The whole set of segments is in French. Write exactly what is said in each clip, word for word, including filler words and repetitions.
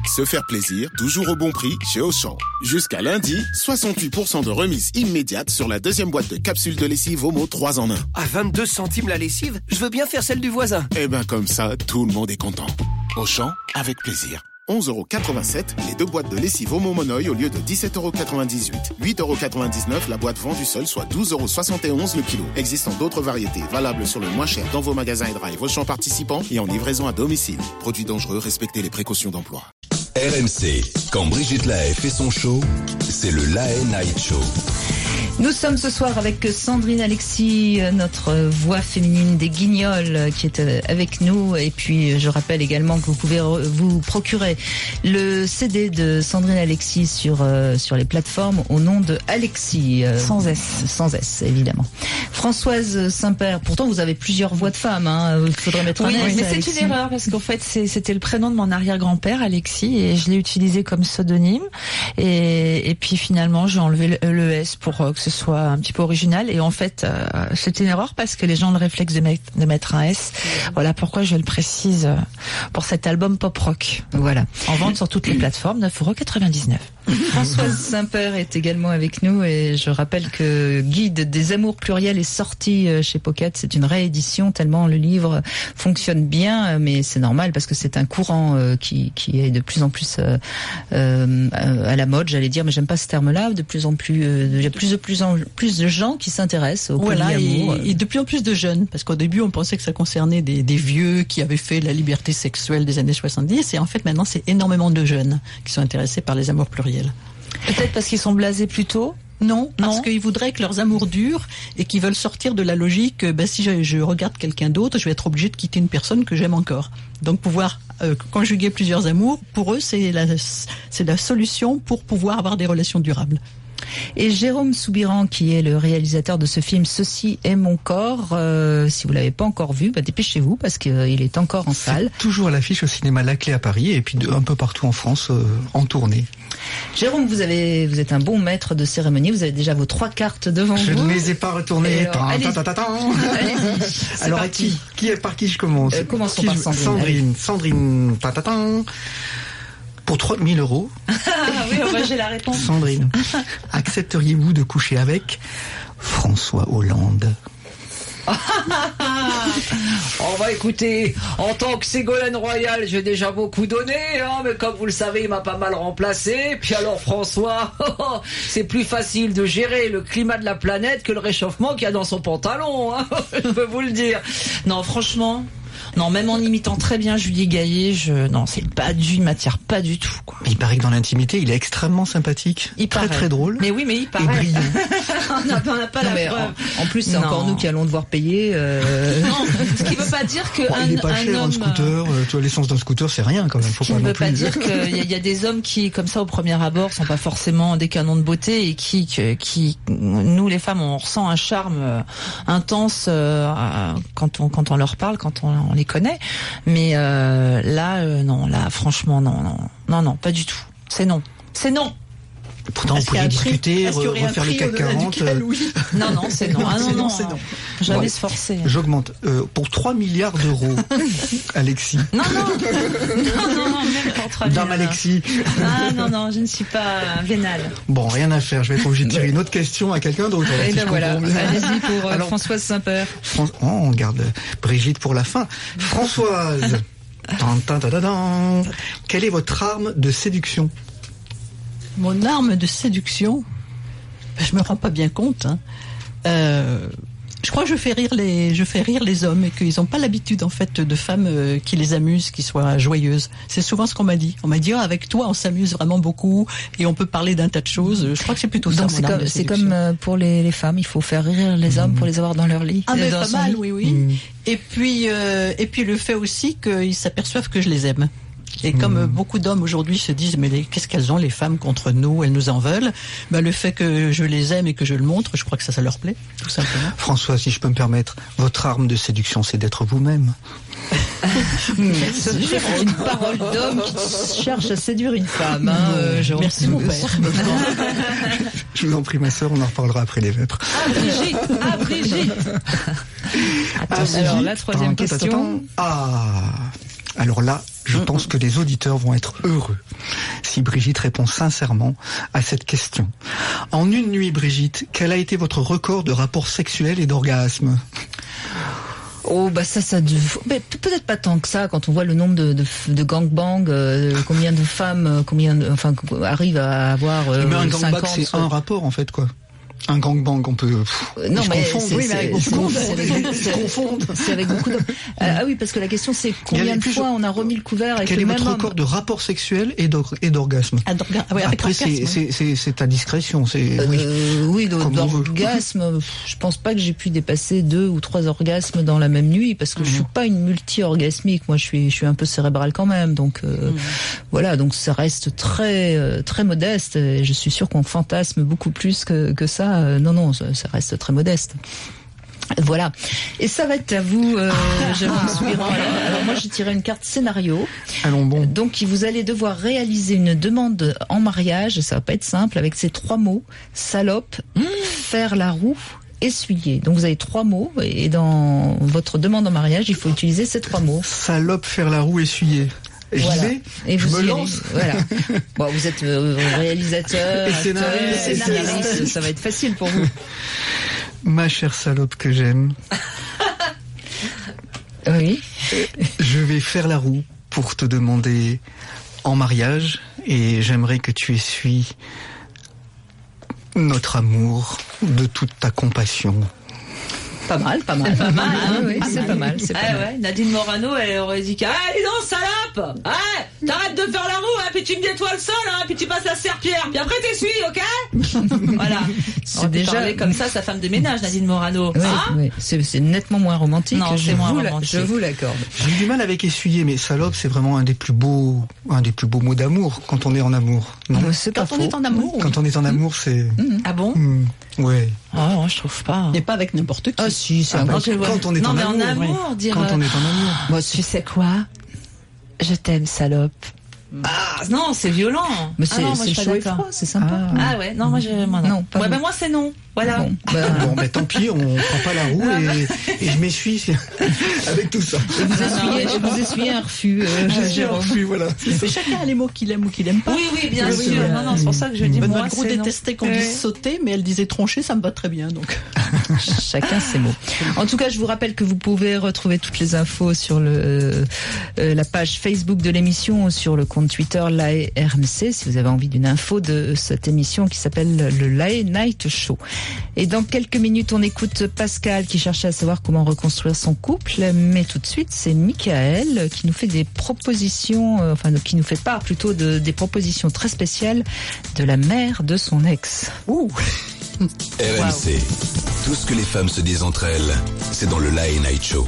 Se faire plaisir, toujours au bon prix chez Auchan. Jusqu'à lundi, soixante-huit pour cent de remise immédiate sur la deuxième boîte de capsules de lessive Omo trois en un. À vingt-deux centimes la lessive, je veux bien faire celle du voisin. Eh ben comme ça, tout le monde est content. Auchan, avec plaisir. onze euros quatre-vingt-sept, les deux boîtes de lessive Omo Monoï au lieu de dix-sept euros quatre-vingt-dix-huit. huit euros quatre-vingt-dix-neuf la boîte vendue seule, soit douze euros soixante et onze le kilo. Existant d'autres variétés, valables sur le moins cher dans vos magasins et drive Auchan participants et en livraison à domicile. Produits dangereux, respectez les précautions d'emploi. R M C, quand Brigitte Lahaie fait son show, c'est le Lahaie Night Show. Nous sommes ce soir avec Sandrine Alexis, notre voix féminine des Guignols, qui est avec nous. Et puis, je rappelle également que vous pouvez vous procurer le C D de Sandrine Alexis sur euh, sur les plateformes au nom de Alexis. Euh, sans S. Sans S, évidemment. Françoise Saint-Père, pourtant vous avez plusieurs voix de femme. Hein. Il faudrait mettre oui, un S. mais c'est Alexis. une erreur parce qu'en fait, c'est, c'était le prénom de mon arrière-grand-père, Alexis, et je l'ai utilisé comme pseudonyme. Et, et puis finalement, j'ai enlevé le, le S pour euh, que ce soit un petit peu original. Et en fait, euh, c'est une erreur parce que les gens ont le réflexe de mettre, de mettre un S. Mmh. Voilà pourquoi je le précise euh, pour cet album pop-rock. Voilà. En vente sur toutes les plateformes, neuf euros quatre-vingt-dix-neuf. Françoise Saint-Père est également avec nous et je rappelle que Guide des amours pluriels est sorti chez Pocket. C'est une réédition tellement le livre fonctionne bien, mais c'est normal parce que c'est un courant qui, qui est de plus en plus euh, euh, à la mode, j'allais dire, mais j'aime pas ce terme-là. De plus en plus, euh, il y a plus de plus en plus de gens qui s'intéressent au voilà, polyamour. Et, et de plus en plus de jeunes, parce qu'au début on pensait que ça concernait des, des vieux qui avaient fait la liberté sexuelle des années soixante-dix, et en fait maintenant c'est énormément de jeunes qui sont intéressés par les amours pluriels. Peut-être parce qu'ils sont blasés plus tôt. Non, parce non. qu'ils voudraient que leurs amours durent et qu'ils veulent sortir de la logique, ben, si je, je regarde quelqu'un d'autre, je vais être obligé de quitter une personne que j'aime encore. Donc pouvoir euh, conjuguer plusieurs amours, pour eux, c'est la, c'est la solution pour pouvoir avoir des relations durables. Et Jérôme Soubiran, qui est le réalisateur de ce film Ceci est mon corps, euh, si vous l'avez pas encore vu, bah dépêchez-vous parce qu'il euh, est encore en salle. Toujours à l'affiche au cinéma La Clé à Paris et puis de, un peu partout en France euh, en tournée. Jérôme, vous avez, vous êtes un bon maître de cérémonie. Vous avez déjà vos trois cartes devant je vous. Je ne les ai pas retournées. Alors, allez-y. Allez-y. Alors, parti. qui, qui est par qui je commence euh, Commençons qui par je... Sandrine. Sandrine. Sandrine. Sandrine. Pour trois mille euros. Ah oui, ouais, j'ai la réponse. Sandrine, accepteriez-vous de coucher avec François Hollande? Oh bah écoutez, en tant que Ségolène Royal, j'ai déjà beaucoup donné, hein, mais comme vous le savez, il m'a pas mal remplacé. Puis alors François, c'est plus facile de gérer le climat de la planète que le réchauffement qu'il y a dans son pantalon, hein, je peux vous le dire. Non, franchement... Non, même en imitant très bien Julie Gaillet, je non, c'est pas du, il m'attire pas du tout, quoi. Il paraît que dans l'intimité, il est extrêmement sympathique, il très paraît. très drôle. Mais oui, mais il paraît. Et brillant. on n'a pas non, la mais preuve. En, en plus, c'est non. encore nous qui allons devoir payer. Euh... Non, ce qui veut pas dire que bon, un, il est pas un cher homme. Un scooter, euh, tu vois, l'essence d'un scooter, c'est rien quand même. Faut Ce qui pas ne non veut plus... pas dire qu'il y, y a des hommes qui, comme ça, au premier abord, sont pas forcément des canons de beauté et qui, qui, qui nous les femmes, on ressent un charme euh, intense euh, quand on quand on leur parle, quand on, on les connaît. Mais euh, là, euh, non, là, franchement, non, non, non, non, pas du tout. C'est non, c'est non. Pourtant, on pourrait discuter, re- refaire le C A C quarante. Duquel, oui. Non, non, c'est non. Ah non, c'est non, non, c'est non. Jamais Ouais. se forcer. J'augmente. Euh, pour trois milliards d'euros, Alexis. Non, non, non, non, non, même pour trois Dame milliards. Alexis. Ah non, non, je ne suis pas vénale. Bon, rien à faire. Je vais être obligé de tirer une autre question à quelqu'un d'autre. alors, Et si ben je voilà, comprends bien. allez-y pour euh, Alors, Françoise Saint-Père. Fran- oh, on garde Brigitte pour la fin. Françoise. Tan, tan, tan, tan, tan. Quelle est votre arme de séduction? Mon arme de séduction, je me rends pas bien compte. Hein. Euh, je crois que je fais rire les, je fais rire les hommes et qu'ils n'ont pas l'habitude en fait de femmes euh, qui les amusent, qui soient joyeuses. C'est souvent ce qu'on m'a dit. On m'a dit oh, avec toi on s'amuse vraiment beaucoup et on peut parler d'un tas de choses. Je crois que c'est plutôt ça. Donc mon c'est arme comme, de c'est séduction. comme euh, pour les, les femmes, il faut faire rire les hommes pour les avoir dans leur lit. Ah mais dans pas son mal, lit. oui, oui. Mmh. Et puis, euh, et puis le fait aussi qu'ils s'aperçoivent que je les aime. Et comme euh, beaucoup d'hommes aujourd'hui se disent mais les, qu'est-ce qu'elles ont les femmes contre nous, elles nous en veulent, ben, le fait que je les aime et que je le montre, je crois que ça, ça leur plaît, tout simplement. François, si je peux me permettre, votre arme de séduction, c'est d'être vous-même. C'est une parole d'homme qui cherche à séduire une femme. Hein, euh, Jérôme. Merci mon père. Je vous en prie, ma sœur, on en reparlera après les vêpres. Ah Brigitte, ah Brigitte. Attends, alors la troisième Tan, tan, tan, question. tan. Ah, alors là, Je mmh. pense que les auditeurs vont être heureux si Brigitte répond sincèrement à cette question. En une nuit, Brigitte, quel a été votre record de rapports sexuels et d'orgasmes ? Oh bah ça ça mais peut-être pas tant que ça quand on voit le nombre de de, de gangbang, euh, combien de femmes, combien de, enfin arrivent à avoir euh, mais un gangbang c'est soit... un rapport en fait quoi. Un gangbang, on peut. Pff, non, mais c'est, oui, mais avec beaucoup de C'est avec beaucoup de. Ah oui, parce que la question c'est combien de fois on a remis le couvert avec quel le est même votre record homme. de rapport sexuel et d'orgasme? Ah, ouais, après, c'est, c'est, c'est, c'est à discrétion. C'est, oui, euh, oui d'orgasme. Je pense pas que j'ai pu dépasser deux ou trois orgasmes dans la même nuit parce que mmh. je suis pas une multi-orgasmique. Moi, je suis, je suis un peu cérébrale quand même. Donc euh, mmh. voilà, donc ça reste très, très modeste. Et je suis sûre qu'on fantasme beaucoup plus que, que ça. Non, non, ça reste très modeste. Voilà. Et ça va être à vous, euh, j'avais un sourire. Alors, alors moi, j'ai tiré une carte scénario. Allons bon. Donc, vous allez devoir réaliser une demande en mariage. Ça va pas être simple avec ces trois mots: salope, mmh. faire la roue, essuyer. Donc, vous avez trois mots et dans votre demande en mariage, il faut utiliser ces trois mots. Salope, faire la roue, essuyer. J'y voilà. vais, et je vous me lance. Voilà. Bon, vous êtes euh, réalisateur, et scénariste, acteur, scénariste, ça va être facile pour vous. Ma chère salope que j'aime. Oui. Je vais faire la roue pour te demander en mariage et j'aimerais que tu essuies notre amour de toute ta compassion. Pas mal, pas mal. Pas mal, hein, oui, c'est pas mal, c'est pas ah mal. Ouais, Nadine Morano, elle aurait dit ah, dis donc, salope! Ah, t'arrêtes de faire la roue, hein, puis tu me nettoies le sol, hein, puis tu passes la serpillère, puis après t'essuies, ok? Voilà. C'est déjà comme ça, sa femme de ménage, Nadine Morano. Oui, hein oui. C'est, c'est nettement moins romantique. Non, je c'est moins vous romantique. La, je vous l'accorde. J'ai eu du mal avec essuyer, mais salope, c'est vraiment un des plus beaux, un des plus beaux mots d'amour quand on est en amour. Non, c'est quand pas on faux. est en amour. Quand on est en amour, c'est. Mmh. Ah bon? Mmh. Ouais. Ah, oh, je trouve pas. Et pas avec n'importe qui. Ah si, c'est ah, un bah, grand... quand on est non, en mais amour. en amour, ouais. dire. Quand on est en amour. Moi, tu sais quoi? Je t'aime, salope. Ah non, c'est violent. Mais c'est, ah non, moi, c'est je suis chaud pas et d'accord. froid, c'est sympa. Ah, ah ouais, non, moi, je, moi, non. non pas ouais, bon. ben moi, c'est non. Voilà. Bon, bah, bon, mais tant pis, on prend pas la roue et, et je m'essuie avec tout ça. Et vous essuyez, et vous essuyez un refus. Euh, J'essuie un refus, voilà. Mais chacun a les mots qu'il aime ou qu'il aime pas. Oui, oui, bien oui, sûr. oui, non, non, c'est pour ça que je dis Benoît moi, Gros c'est détestait qu'on non. dise sauter, mais elle disait troncher, ça me va très bien. Donc. Chacun ses mots. En tout cas, je vous rappelle que vous pouvez retrouver toutes les infos sur le, euh, la page Facebook de l'émission ou sur le compte Twitter L A E R M C si vous avez envie d'une info de cette émission qui s'appelle le L A E Night Show. Et dans quelques minutes, on écoute Pascal qui cherchait à savoir comment reconstruire son couple. Mais tout de suite, c'est Michael qui nous fait des propositions, euh, enfin qui nous fait part plutôt de, des propositions très spéciales de la mère de son ex. Ouh. R M C. Wow. Tout ce que les femmes se disent entre elles, c'est dans le L A E Night Show.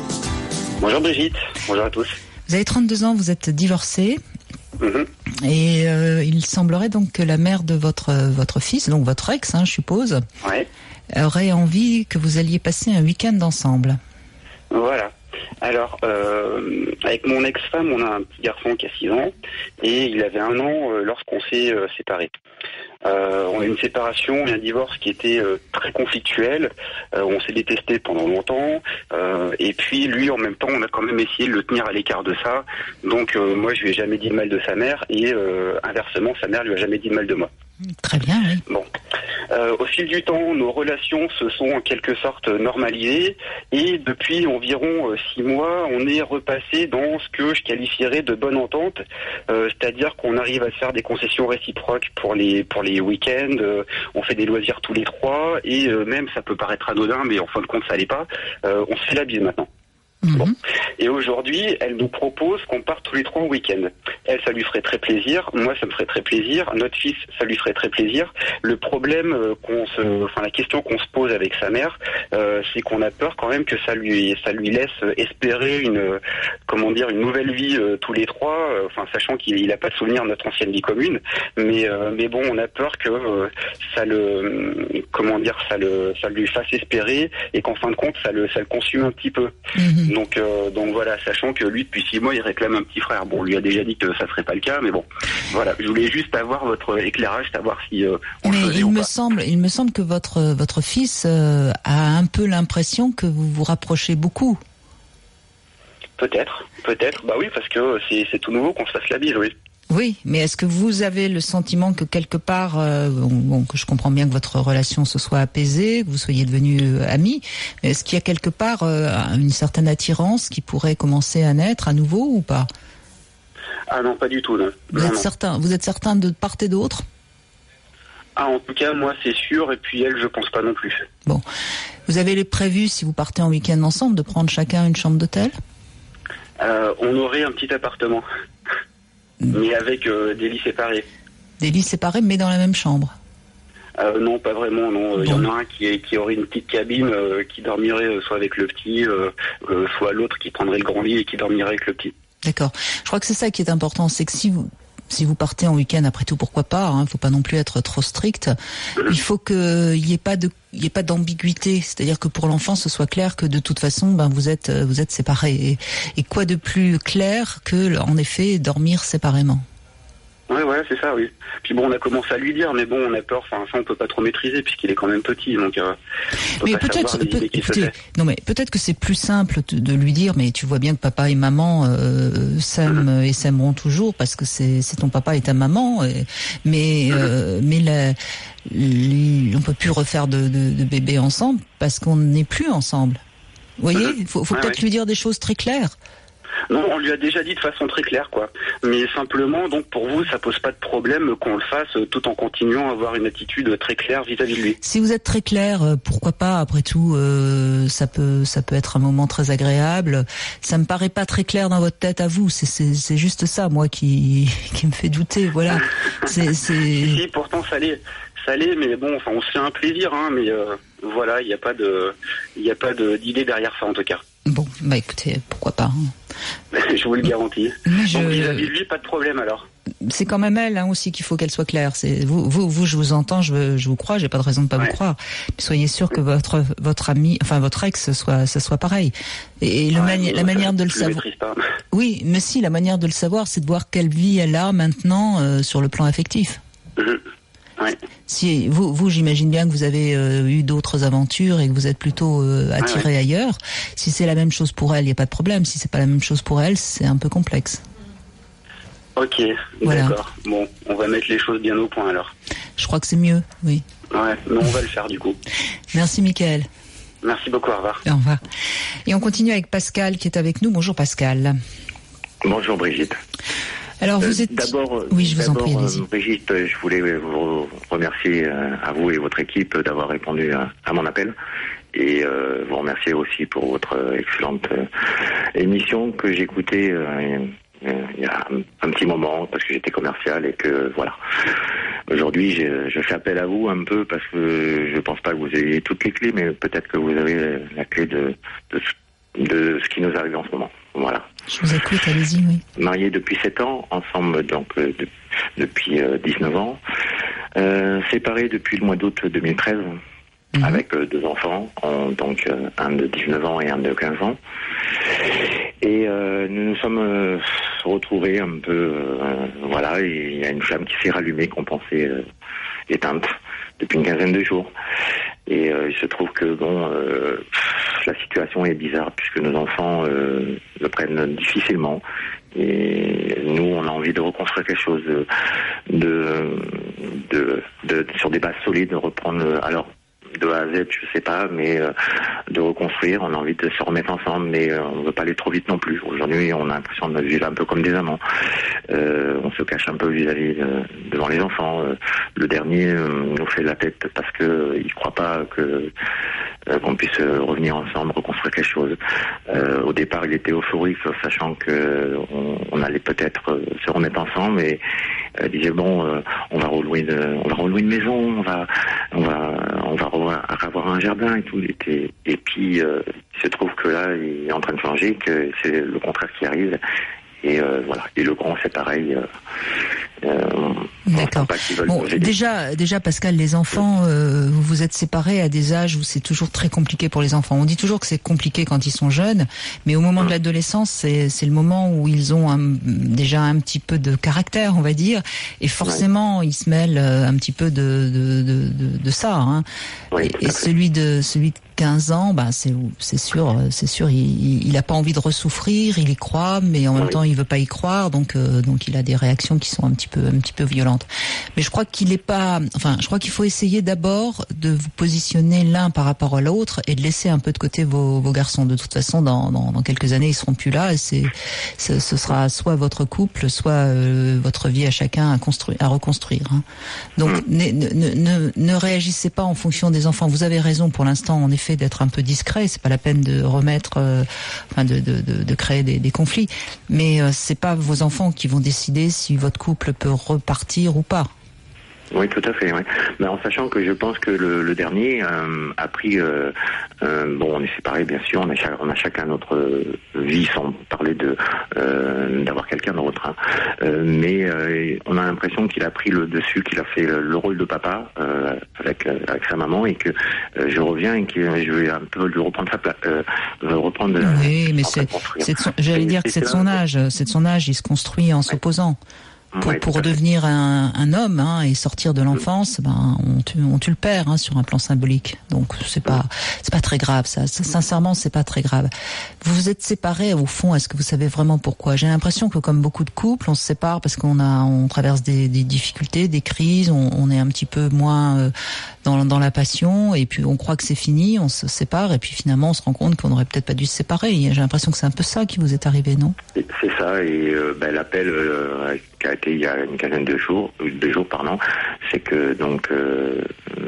Bonjour Brigitte, bonjour à tous. Vous avez trente-deux ans, vous êtes divorcé. Mmh. Et euh, il semblerait donc que la mère de votre votre fils, donc votre ex, hein, je suppose, ouais. aurait envie que vous alliez passer un week-end ensemble. Voilà. Alors, euh, avec mon ex-femme, on a un petit garçon qui a six ans et il avait un an euh, lorsqu'on s'est euh, séparés. Euh, on a une séparation et un divorce qui était euh, très conflictuel. Euh, on s'est détesté pendant longtemps. Euh, et puis lui, en même temps, on a quand même essayé de le tenir à l'écart de ça. Donc euh, moi, je lui ai jamais dit de mal de sa mère et euh, inversement, sa mère lui a jamais dit de mal de moi. Très bien, oui. Bon. Euh, au fil du temps, nos relations se sont en quelque sorte normalisées et depuis environ euh, six mois, on est repassé dans ce que je qualifierais de bonne entente, euh, c'est-à-dire qu'on arrive à se faire des concessions réciproques pour les pour les week-ends, euh, on fait des loisirs tous les trois et euh, même ça peut paraître anodin, mais en fin de compte ça l'est pas. Euh, on se fait la bise maintenant. Mmh. Bon. Et aujourd'hui, elle nous propose qu'on parte tous les trois en week-end. Elle, ça lui ferait très plaisir. Moi, ça me ferait très plaisir. Notre fils, ça lui ferait très plaisir. Le problème euh, qu'on se, enfin la question qu'on se pose avec sa mère, euh, c'est qu'on a peur quand même que ça lui, ça lui laisse espérer une, comment dire, une nouvelle vie euh, tous les trois. Euh, enfin, sachant qu'il n'a pas de souvenir de notre ancienne vie commune, mais euh, mais bon, on a peur que euh, ça le, comment dire, ça le, ça lui fasse espérer et qu'en fin de compte, ça le, ça le consume un petit peu. Mmh. Donc, euh, donc voilà, sachant que lui, depuis six mois, il réclame un petit frère. Bon, on lui a déjà dit que ça serait pas le cas, mais bon, voilà. Je voulais juste avoir votre éclairage, savoir si euh, on mais le faisait il ou me pas. semble, il me semble que votre votre fils euh, a un peu l'impression que vous vous rapprochez beaucoup. Peut-être, peut-être. Bah oui, parce que c'est, c'est tout nouveau qu'on se fasse la bise, oui. Oui, mais est-ce que vous avez le sentiment que quelque part, euh, bon, bon, que je comprends bien que votre relation se soit apaisée, que vous soyez devenus euh, amis, mais est-ce qu'il y a quelque part euh, une certaine attirance qui pourrait commencer à naître à nouveau ou pas? Ah non, pas du tout, non. Vous non, êtes non. certain, vous êtes certain de part et d'autre? Ah, en tout cas, moi, c'est sûr, et puis elle, je pense pas non plus. Bon. Vous avez les prévus, si vous partez en week-end ensemble, de prendre chacun une chambre d'hôtel? Euh, on aurait un petit appartement, mais avec euh, des lits séparés. Des lits séparés, mais dans la même chambre? Euh, non, pas vraiment, non. Il Bon. y en a un qui, est, qui aurait une petite cabine, euh, qui dormirait euh, soit avec le petit, euh, euh, soit l'autre qui prendrait le grand lit et qui dormirait avec le petit. D'accord. Je crois que c'est ça qui est important, c'est que si vous si vous partez en week-end, après tout, pourquoi pas, hein, faut pas non plus être trop strict. Il faut que il y ait pas de il y ait pas d'ambiguïté, c'est-à-dire que pour l'enfant, ce soit clair que de toute façon, ben vous êtes vous êtes séparés. Et, et quoi de plus clair que, en effet, dormir séparément? Ouais, ouais, c'est ça, oui. Puis bon, on a commencé à lui dire, mais bon, on a peur, enfin, ça, on peut pas trop maîtriser, puisqu'il est quand même petit, donc, euh, on peut Mais pas peut-être, savoir les peut, idées qu'il se écoutez, fait. non mais peut-être que c'est plus simple de, de lui dire, mais tu vois bien que papa et maman euh, s'aiment et s'aimeront toujours parce que c'est, c'est ton papa et ta maman. Et, mais euh, mais la, les, on peut plus refaire de, de, de bébé ensemble parce qu'on n'est plus ensemble. Vous voyez, il faut, faut Ouais, peut-être ouais. lui dire des choses très claires. Non, on lui a déjà dit de façon très claire, quoi. Mais simplement, donc, pour vous, ça pose pas de problème qu'on le fasse euh, tout en continuant à avoir une attitude très claire vis-à-vis de lui. Si vous êtes très clair, euh, pourquoi pas? Après tout, euh, ça peut, ça peut être un moment très agréable. Ça me paraît pas très clair dans votre tête à vous. C'est, c'est, c'est juste ça, moi, qui, qui me fait douter. Voilà. C'est, c'est. Si, si, pourtant, ça l'est. Ça l'est, mais bon, enfin, on se fait un plaisir, hein, mais euh, voilà, il n'y a pas de, il n'y a pas de, d'idée derrière ça, en tout cas. Bon, bah écoutez, pourquoi pas. Hein. Je vous le garantis. Mais je- Donc, vis-à-vis de lui, pas de problème, alors. C'est quand même elle hein, aussi qu'il faut qu'elle soit claire. C'est vous, vous, vous, je vous entends, je, veux- je vous crois, j'ai pas de raison de pas Ouais. vous croire. Mais soyez sûr que votre votre ami, enfin votre ex, soit, ça soit pareil. Et, et le Ouais, mani- mais la manière je- de le je savoir. maîtrise pas. Oui, mais si, la manière de le savoir, c'est de voir quelle vie elle a maintenant euh, sur le plan affectif. Mhm. Ouais. Si vous, vous, j'imagine bien que vous avez euh, eu d'autres aventures et que vous êtes plutôt euh, attiré Ah ouais. ailleurs. Si c'est la même chose pour elle, il y a pas de problème. Si c'est pas la même chose pour elle, c'est un peu complexe. Ok, Voilà. d'accord. Bon, on va mettre les choses bien au point, alors. Je crois que c'est mieux. Oui. Ouais, mais on va le faire, du coup. Merci, Mickaël. Merci beaucoup, au revoir. Au revoir. Et on continue avec Pascal qui est avec nous. Bonjour Pascal. Bonjour Brigitte. Alors vous Euh, êtes. D'abord, euh, Oui, je vous en d'abord, prie, euh, allez-y. Brigitte, euh, je voulais euh, vous remercier euh, à vous et votre équipe euh, d'avoir répondu à, à mon appel et euh, vous remercier aussi pour votre euh, excellente euh, émission que j'écoutais euh, euh, il y a un, un petit moment parce que j'étais commercial et que voilà. Aujourd'hui, je, je fais appel à vous un peu parce que je pense pas que vous ayez toutes les clés, mais peut-être que vous avez la clé de, de, ce- de ce qui nous arrive en ce moment. Voilà. Je vous écoute, allez-y, oui. Mariés depuis sept ans, ensemble donc euh, de- depuis euh, dix-neuf ans, euh, séparés depuis le mois d'août deux mille treize, Mhm. avec euh, deux enfants, en- donc euh, un de dix-neuf ans et un de quinze ans. Et euh, nous nous sommes euh, retrouvés un peu, euh, voilà, et il y a une flamme qui s'est rallumée qu'on pensait euh, éteinte depuis une quinzaine de jours. Et euh, il se trouve que bon, euh, la situation est bizarre puisque nos enfants euh, le prennent difficilement. Et nous, on a envie de reconstruire quelque chose de, de, de, de sur des bases solides, de reprendre. Alors de A à Z, je sais pas, mais euh, de reconstruire. On a envie de se remettre ensemble, mais euh, on veut pas aller trop vite non plus. Aujourd'hui, on a l'impression de vivre un peu comme des amants. Euh, on se cache un peu vis-à-vis de- devant les enfants. Euh, le dernier euh, nous fait la tête parce que euh, il croit pas que euh, qu'on puisse euh, revenir ensemble, reconstruire quelque chose. Euh, au départ, il était euphorique, sachant que euh, on, on allait peut-être euh, se remettre ensemble, et euh, disait bon, euh, on va relouer une, on va relouer une maison, on va, on va, on va revoir- avoir un jardin et tout. Et, et, et puis, euh, il se trouve que là, il est en train de changer, que c'est le contraire qui arrive. Et euh, voilà. Et le grand, c'est pareil. Euh, euh, on D'accord. sent pas qu'ils veulent Bon, nous aider. déjà, déjà Pascal, les enfants, euh, vous vous êtes séparés à des âges où c'est toujours très compliqué pour les enfants. On dit toujours que c'est compliqué quand ils sont jeunes, mais au moment de l'adolescence, c'est, c'est le moment où ils ont un, déjà un petit peu de caractère, on va dire, et forcément, ils se mêlent euh, un petit peu de de de, de, de ça. Hein. Oui, et tout à et fait. celui de celui de quinze ans, bah c'est c'est sûr, c'est sûr, il il a pas envie de ressouffrir, il y croit, mais en même oui. temps il veut pas y croire, donc euh, donc il a des réactions qui sont un petit peu un petit peu violentes. Mais je crois qu'il est pas, enfin, je crois qu'il faut essayer d'abord de vous positionner l'un par rapport à l'autre et de laisser un peu de côté vos vos garçons. De toute façon, dans dans, dans quelques années, ils seront plus là, et c'est ce, ce sera soit votre couple, soit euh, votre vie à chacun à construire, à reconstruire. Hein. Donc ne, ne ne ne réagissez pas en fonction des enfants. Vous avez raison pour l'instant, en effet, d'être un peu discret. C'est pas la peine de remettre, euh, enfin, de, de, de, de créer des, des conflits. Mais euh, c'est pas vos enfants qui vont décider si votre couple peut repartir ou pas. Oui, tout à fait. Oui. Mais en sachant que je pense que le, le dernier euh, a pris. Euh, euh, bon, on est séparés, bien sûr. On a, chaque, on a chacun notre vie, sans parler de euh, d'avoir quelqu'un d'autre. Hein. Euh, mais euh, on a l'impression qu'il a pris le dessus, qu'il a fait le, le rôle de papa euh, avec avec sa maman, et que euh, je reviens et que je vais un peu lui reprendre sa place, euh, reprendre. Oui, mais c'est, c'est de son, j'allais dire que c'est de son âge. C'est de son âge. Il se construit en ouais. s'opposant. Pour, ouais, pour devenir un, un homme hein, et sortir de l'enfance, ben on tue, on tue le père hein, sur un plan symbolique. Donc c'est pas c'est pas très grave ça. Sincèrement, c'est pas très grave. Vous vous êtes séparés au fond. Est-ce que vous savez vraiment pourquoi? J'ai l'impression que comme beaucoup de couples, on se sépare parce qu'on a on traverse des, des difficultés, des crises. On, on est un petit peu moins euh, dans dans la passion, et puis on croit que c'est fini, on se sépare, et puis finalement on se rend compte qu'on aurait peut-être pas dû se séparer. J'ai l'impression que c'est un peu ça qui vous est arrivé, non? C'est ça. Et euh, ben, l'appel euh, qui a été il y a une quinzaine de jours, de jours pardon, c'est que donc euh,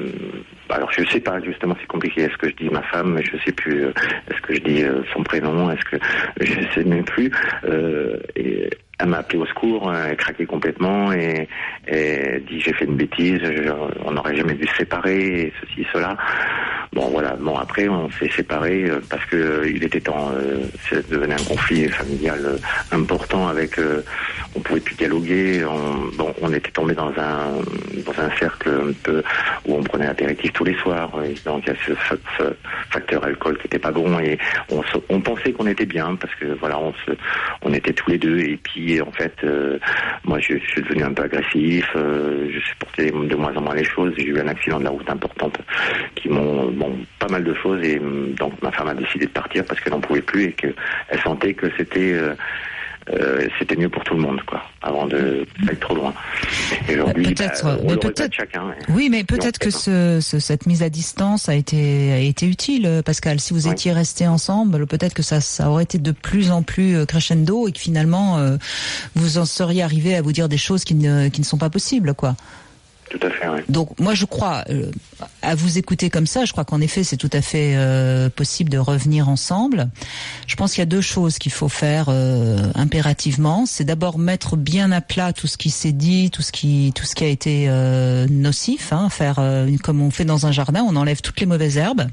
alors je sais pas justement, c'est compliqué. Est-ce que je dis ma femme, mais je sais plus. Est-ce que je dis euh, son prénom? Est-ce que je sais même plus. Euh, et elle m'a appelé au secours, elle craquait complètement et, et dit j'ai fait une bêtise, je, on n'aurait jamais dû se séparer, et ceci, cela. Bon voilà, bon après on s'est séparés parce que euh, il était temps, euh, ça devenait un conflit familial euh, important avec, euh, on pouvait plus dialoguer, on, bon on était tombé dans un dans un cercle un peu où on prenait l'apéritif tous les soirs, et donc il y a ce, ce, ce facteur alcool qui était pas bon, et on, se, on pensait qu'on était bien parce que voilà on se, on était tous les deux, et puis en fait euh, moi je, je suis devenu un peu agressif, euh, je supportais de moins en moins les choses, j'ai eu un accident de la route importante qui m'ont bon, pas mal de choses, et donc ma femme a décidé de partir parce qu'elle n'en pouvait plus et qu'elle sentait que c'était euh, euh, c'était mieux pour tout le monde, quoi, avant de pas être trop loin. Et aujourd'hui, peut-être, bah, on mais le peut-être, regrette chacun. Oui, mais peut-être que ce, ce, cette mise à distance a été, a été utile, Pascal. Si vous oui. étiez restés ensemble, peut-être que ça, ça aurait été de plus en plus crescendo, et que finalement, euh, vous en seriez arrivé à vous dire des choses qui ne, qui ne sont pas possibles, quoi. Tout à fait, oui. Donc moi je crois, euh, à vous écouter comme ça, je crois qu'en effet c'est tout à fait euh, possible de revenir ensemble. Je pense qu'il y a deux choses qu'il faut faire euh, impérativement. C'est d'abord mettre bien à plat tout ce qui s'est dit, tout ce qui tout ce qui a été euh, nocif, hein, faire euh, comme on fait dans un jardin, on enlève toutes les mauvaises herbes.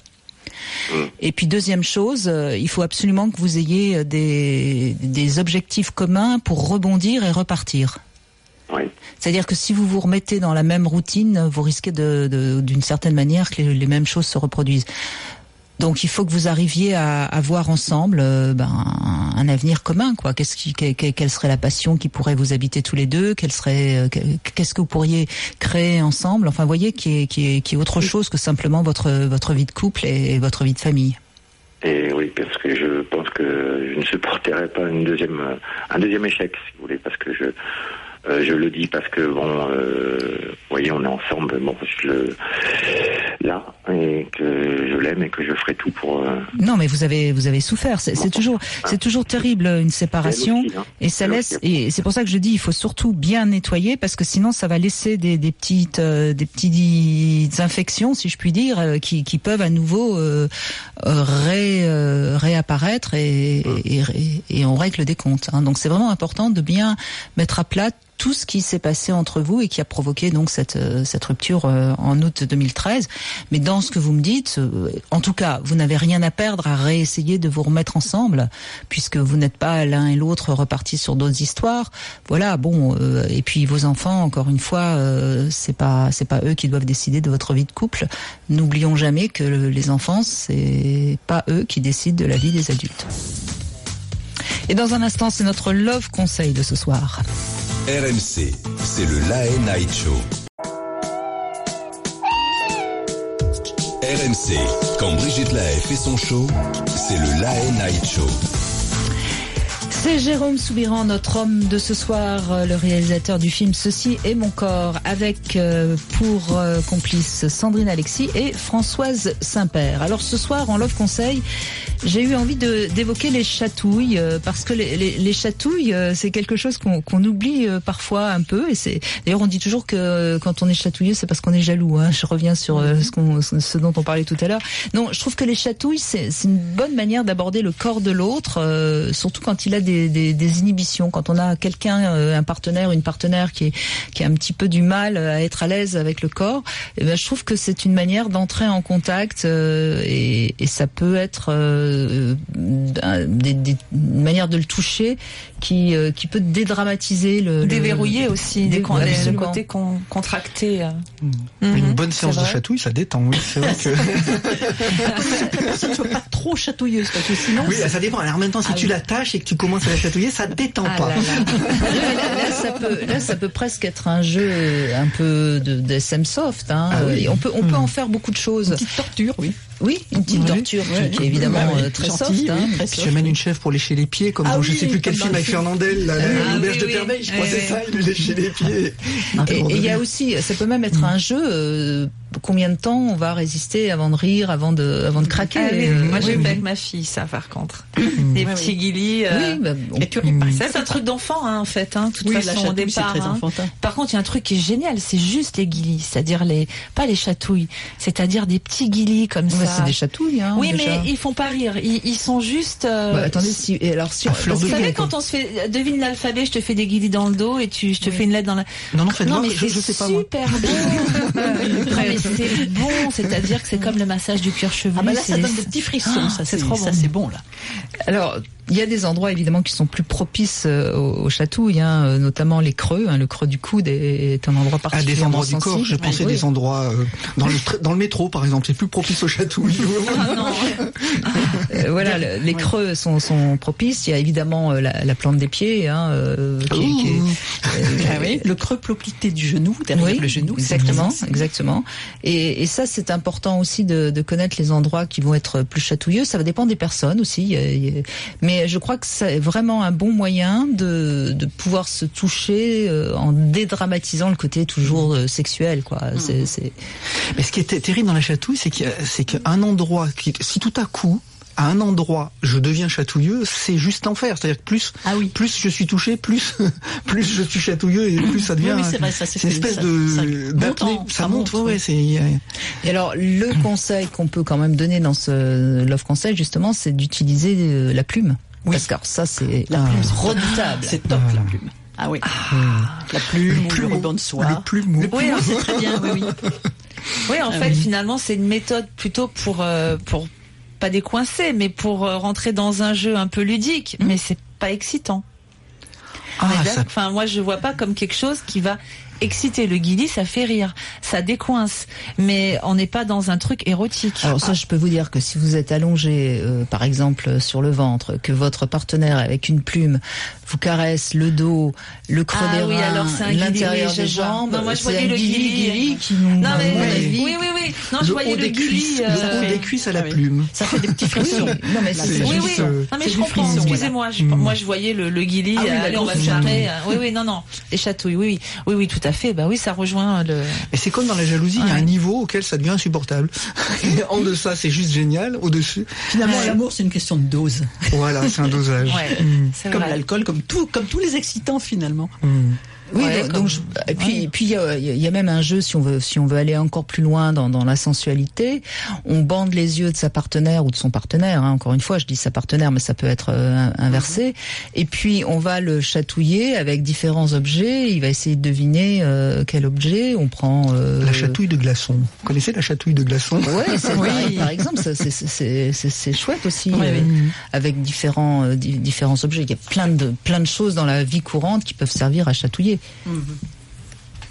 Et puis deuxième chose, euh, il faut absolument que vous ayez des, des objectifs communs pour rebondir et repartir. Oui. C'est-à-dire que si vous vous remettez dans la même routine, vous risquez de, de, d'une certaine manière que les, les mêmes choses se reproduisent. Donc il faut que vous arriviez à, à voir ensemble euh, ben, un, un avenir commun, quoi. Qu'est-ce qui, que, quelle serait la passion qui pourrait vous habiter tous les deux? Quelle serait, qu'est-ce que vous pourriez créer ensemble? Enfin, vous voyez, qui est, qui est, qui est autre chose que simplement votre, votre vie de couple et, et votre vie de famille. Et oui, parce que je pense que je ne supporterais pas une deuxième, un deuxième échec, si vous voulez, parce que je Euh, je le dis parce que bon, euh, vous voyez, on est ensemble. Bon, je le là et que je l'aime et que je ferai tout pour. Euh... Non, mais vous avez vous avez souffert. C'est, c'est toujours c'est toujours terrible une séparation, aussi, hein. Et ça elle laisse. Aussi. Et c'est pour ça que je dis il faut surtout bien nettoyer, parce que sinon ça va laisser des des petites euh, des petites infections, si je puis dire, euh, qui qui peuvent à nouveau euh, ré, euh, réapparaître et, mmh. et, et et on règle des comptes. Hein. Donc c'est vraiment important de bien mettre à plat tout ce qui s'est passé entre vous et qui a provoqué donc cette cette rupture euh, en août deux mille treize. Mais dans ce que vous me dites, euh, en tout cas, vous n'avez rien à perdre à réessayer de vous remettre ensemble, puisque vous n'êtes pas l'un et l'autre repartis sur d'autres histoires. Voilà, bon. Euh, et puis vos enfants, encore une fois, euh, c'est pas c'est pas eux qui doivent décider de votre vie de couple. N'oublions jamais que le, les enfants, c'est pas eux qui décident de la vie des adultes. Et dans un instant, c'est notre Love Conseil de ce soir. R M C, c'est le Lae Night Show. R M C, quand Brigitte Lahaie fait son show, c'est le Lahaie Night Show. C'est Jérôme Soubiran, notre homme de ce soir, le réalisateur du film Ceci est mon corps, avec euh, pour euh, complices Sandrine Alexis et Françoise Saint-Père. Alors ce soir, en Love Conseil, j'ai eu envie de, d'évoquer les chatouilles, euh, parce que les, les, les chatouilles, euh, c'est quelque chose qu'on, qu'on oublie euh, parfois un peu. Et c'est d'ailleurs, on dit toujours que euh, quand on est chatouilleux, c'est parce qu'on est jaloux. Hein. Je reviens sur euh, ce, qu'on, ce dont on parlait tout à l'heure. Non, je trouve que les chatouilles, c'est, c'est une bonne manière d'aborder le corps de l'autre, euh, surtout quand il a des Des, des, des inhibitions, quand on a quelqu'un, euh, un partenaire, une partenaire qui est qui a un petit peu du mal à être à l'aise avec le corps, et ben je trouve que c'est une manière d'entrer en contact euh, et, et ça peut être euh, des, des, une manière de le toucher qui euh, qui peut dédramatiser le déverrouiller le, aussi dé, les, le côté con, contracté. Mmh. Mmh. Une bonne séance de chatouille, ça détend. Oui, c'est vrai que la personne ne soit pas trop chatouilleuse, parce que sinon. Oui, ça dépend. Alors en même temps, si ah, tu oui. l'attaches et que tu commences à la chatouiller, ça détend ah, pas. Là, là. là, là, ça peut, là, ça peut presque être un jeu un peu de, de S M soft. Hein. Ah, oui. On peut, on mmh. peut en faire beaucoup de choses. Une petite torture, oui. Oui, une petite oui. torture oui. qui, qui est évidemment oui, oui. très gentil, soft. Hein. Oui, puis tu amènes une chèvre pour lécher les pieds, comme ah, dans oui, je sais plus quel film avec Fernandel, là, ah, l'auberge oui, de Permeil, je crois que c'est ça, il lui léchait les pieds. Et il y a aussi, ça peut même être un jeu. Euh, combien de temps on va résister avant de rire, avant de, avant de craquer. Ah, oui, euh, moi, j'ai oui, fait avec ma fille, ça, par contre. Des oui, petits oui. guilis. Euh, oui, bah, on... Et tu ris pas. Ça, c'est un truc d'enfant, hein, en fait, hein, toute oui, façon, au départ. Hein. Par contre, il y a un truc qui est génial, c'est juste les guilis, c'est-à-dire les, pas les chatouilles, c'est-à-dire des petits guilis comme ouais, ça. C'est des chatouilles, hein. Oui, déjà. mais ils font pas rire. Ils, ils sont juste. Euh... Bah, attendez, si, et alors, si, vous savez, quand on se fait, devine l'alphabet, je te fais des guilis dans le dos et tu, je te oui. fais une lettre dans la. Non, non, faites-moi, non, mais je, je sais pas. Super bon. Non, mais c'est bon, c'est-à-dire que c'est comme le massage du cuir chevelu. Ah bah là, ça donne des petits frissons, ah, ça, c'est, c'est trop bon. Ça, c'est bon, là. Alors, il y a des endroits évidemment qui sont plus propices euh, aux, aux chatouilles, hein, notamment les creux. Hein, le creux du coude est, est un endroit particulièrement sensible. Ah, des endroits sensible. du corps. Je pensais oui. des endroits euh, dans le dans le métro, par exemple, c'est plus propice aux chatouilles. Ah, non. euh, voilà, le, les creux sont, sont propices. Il y a évidemment euh, la, la plante des pieds, hein, euh, qui, qui est, euh, ah oui. Le creux ploplité du genou, derrière oui, le genou. Exactement, exactement. Et, et ça, c'est important aussi de, de connaître les endroits qui vont être plus chatouilleux. Ça va dépendre des personnes aussi, mais je crois que c'est vraiment un bon moyen de, de pouvoir se toucher euh, en dédramatisant le côté toujours euh, sexuel, quoi. Mmh. C'est, c'est... Mais ce qui est terrible dans la chatouille, c'est qu'il y a, c'est qu'un endroit qui, si tout à coup, à un endroit, je deviens chatouilleux, c'est juste l'enfer. C'est-à-dire que plus, ah oui. plus je suis touché, plus, plus je suis chatouilleux et plus ça devient. Oui, oui, c'est vrai, ça, c'est, c'est une espèce ça, de d'apnée. Ça, ça monte, monte ouais, ouais, c'est. Et alors, le conseil qu'on peut quand même donner dans ce Love Conseil, justement, c'est d'utiliser la plume. Oui. Parce que alors, ça, c'est la plume ah, redoutable. C'est top, ah. la plume. Ah oui. Ah. La plume, le, le ruban de soie. Le plumeau. Le oui, c'est très bien, oui, oui. Oui, en ah, fait, oui. finalement, c'est une méthode plutôt pour, euh, pour pas décoincer, mais pour euh, rentrer dans un jeu un peu ludique. Mmh. Mais c'est pas excitant. Ah, ça... Enfin, moi, je vois pas comme quelque chose qui va exciter. Le guili, ça fait rire, ça décoince, mais on n'est pas dans un truc érotique. Alors ça, ah. je peux vous dire que si vous êtes allongé, euh, par exemple, sur le ventre, que votre partenaire avec une plume vous caresse le dos, le creux ah, des oui, reins, alors c'est l'intérieur guili, des jambes, non, moi, je c'est voyais un le guili, guili qui nous... Non, mais oui, oui, oui, oui. Non, je voyais le guili. Euh... Le haut des cuisses à la plume. Ça fait des petits frissons. Non, mais c'est oui, oui. Euh... Non, mais je comprends. Frisson, excusez-moi. Je, moi, je voyais le, le guili. Ah, oui, allez, on va charrer. Oui, oui, non, non. Les chatouilles, oui, oui. Oui, oui, tout à fait. Bah oui, ça rejoint le... Et c'est comme dans la jalousie, il ouais. y a un niveau auquel ça devient insupportable. En deçà, c'est juste génial. Au-dessus. Finalement, ouais. l'amour, c'est une question de dose. Voilà, c'est un dosage. Ouais, mmh. c'est comme vrai. l'alcool, comme tout, comme tous les excitants, finalement. Mmh. Oui, ouais, donc, comme... donc je, et puis, ouais. puis il y a, y a même un jeu si on veut, si on veut aller encore plus loin dans, dans la sensualité. On bande les yeux de sa partenaire ou de son partenaire. Hein, encore une fois, je dis sa partenaire, mais ça peut être euh, inversé. Mm-hmm. Et puis on va le chatouiller avec différents objets. Il va essayer de deviner euh, quel objet. On prend euh... la chatouille de glaçon. Vous connaissez la chatouille de glaçon? Ouais, c'est oui. pareil, par exemple, ça, c'est, c'est, c'est, c'est chouette aussi, oui, euh, oui. avec différents euh, di- différents objets. Il y a plein de plein de choses dans la vie courante qui peuvent servir à chatouiller. Mm-hmm.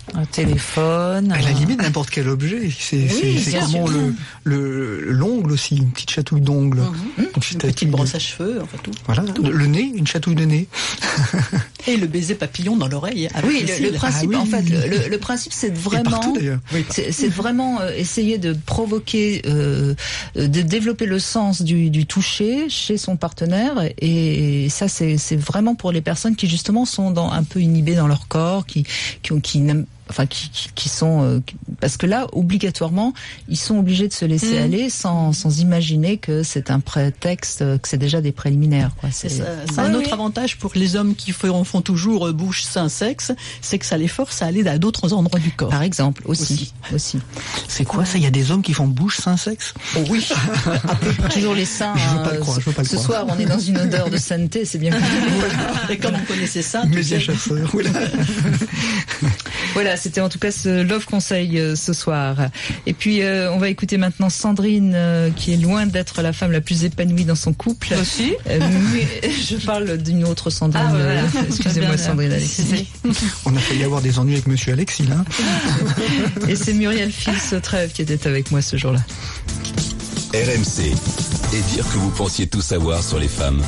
Un téléphone. À la limite, n'importe quel objet. C'est, Oui, c'est, c'est bien comment sûr. le, le, l'ongle aussi, une petite chatouille d'ongle. Mmh. Donc, Une petite brosse à cheveux, enfin tout. Voilà, le, le nez, une chatouille de nez. Et le baiser papillon dans l'oreille. avec Oui, le, cils. le principe, Ah oui. en fait, le, le, le principe, c'est de Et vraiment, partout, d'ailleurs. c'est, c'est de vraiment euh, essayer de provoquer, euh, de développer le sens du, du toucher chez son partenaire. Et ça, c'est, c'est vraiment pour les personnes qui justement sont dans, un peu inhibées dans leur corps, qui, qui, ont- qui n'aiment enfin qui, qui, qui sont euh, parce que là obligatoirement ils sont obligés de se laisser Mmh. aller sans, sans imaginer que c'est un prétexte, que c'est déjà des préliminaires quoi. C'est, C'est, ça, c'est Ah un oui. autre avantage pour les hommes qui font, font toujours euh, bouche, sein, sexe, c'est que ça les force à aller à d'autres endroits du corps. Par exemple aussi aussi, aussi. C'est quoi ça? Il y a des hommes qui font bouche, sein, sexe? Oh oui. Toujours les seins. Je veux pas hein, le croire, je veux pas le Ce croire. soir, on est dans une odeur de sainteté, c'est bien connu. Et comme vous connaissez ça, Média chasseur. Voilà. Voilà, c'était en tout cas ce Love Conseil euh, ce soir. Et puis, euh, on va écouter maintenant Sandrine, euh, qui est loin d'être la femme la plus épanouie dans son couple. Aussi. Euh, mais je parle d'une autre Sandrine. Ah, ouais, voilà. euh, Excusez-moi, Bien, Sandrine bien. Alexis. On a failli avoir des ennuis avec Monsieur Alexis, là. Et c'est Muriel Fils-Trèves qui était avec moi ce jour-là. R M C. Et dire que vous pensiez tout savoir sur les femmes.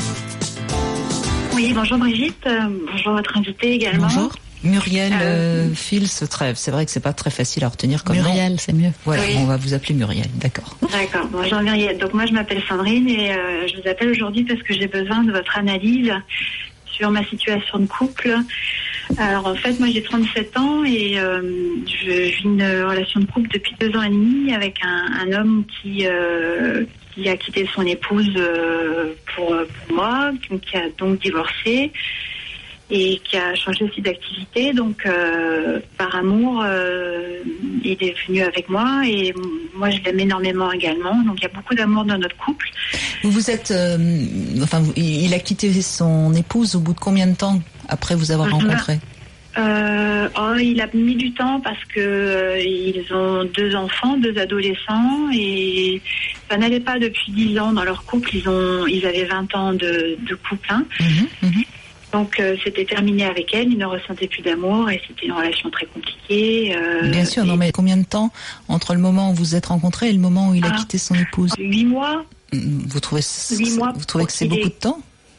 Oui, bonjour Brigitte, euh, bonjour votre invité également. Bonjour. Muriel Euh, euh, Fils-Trèves. C'est vrai que c'est pas très facile à retenir comme nom. Muriel, c'est mieux. Voilà, Oui. on va vous appeler Muriel, d'accord. D'accord, bonjour Muriel. Donc moi je m'appelle Sandrine et euh, je vous appelle aujourd'hui parce que j'ai besoin de votre analyse sur ma situation de couple. Alors en fait moi j'ai trente-sept ans et euh, je vis une relation de couple depuis deux ans et demi avec un, un homme qui, euh, qui a quitté son épouse euh, pour, pour moi, qui a donc divorcé et qui a changé aussi d'activité. Donc, euh, par amour, euh, il est venu avec moi et moi, je l'aime énormément également. Donc, il y a beaucoup d'amour dans notre couple. Vous vous êtes, euh, enfin, vous- il a quitté son épouse au bout de combien de temps après vous avoir Mhm. rencontré? Euh, oh, il a mis du temps parce que euh, ils ont deux enfants, deux adolescents et ça n'allait pas depuis dix ans dans leur couple. Ils ont, ils avaient vingt ans de, de couple. Hein. Mhm, mhm. Donc euh, c'était terminé avec elle, il ne ressentait plus d'amour et c'était une relation très compliquée. euh, Bien sûr, et non, mais combien de temps entre le moment où vous vous êtes rencontrés et le moment où il a Ah. quitté son épouse? Huit mois, Vous trouvez, Huit mois vous trouvez pour que c'est qu'il beaucoup ait- de temps?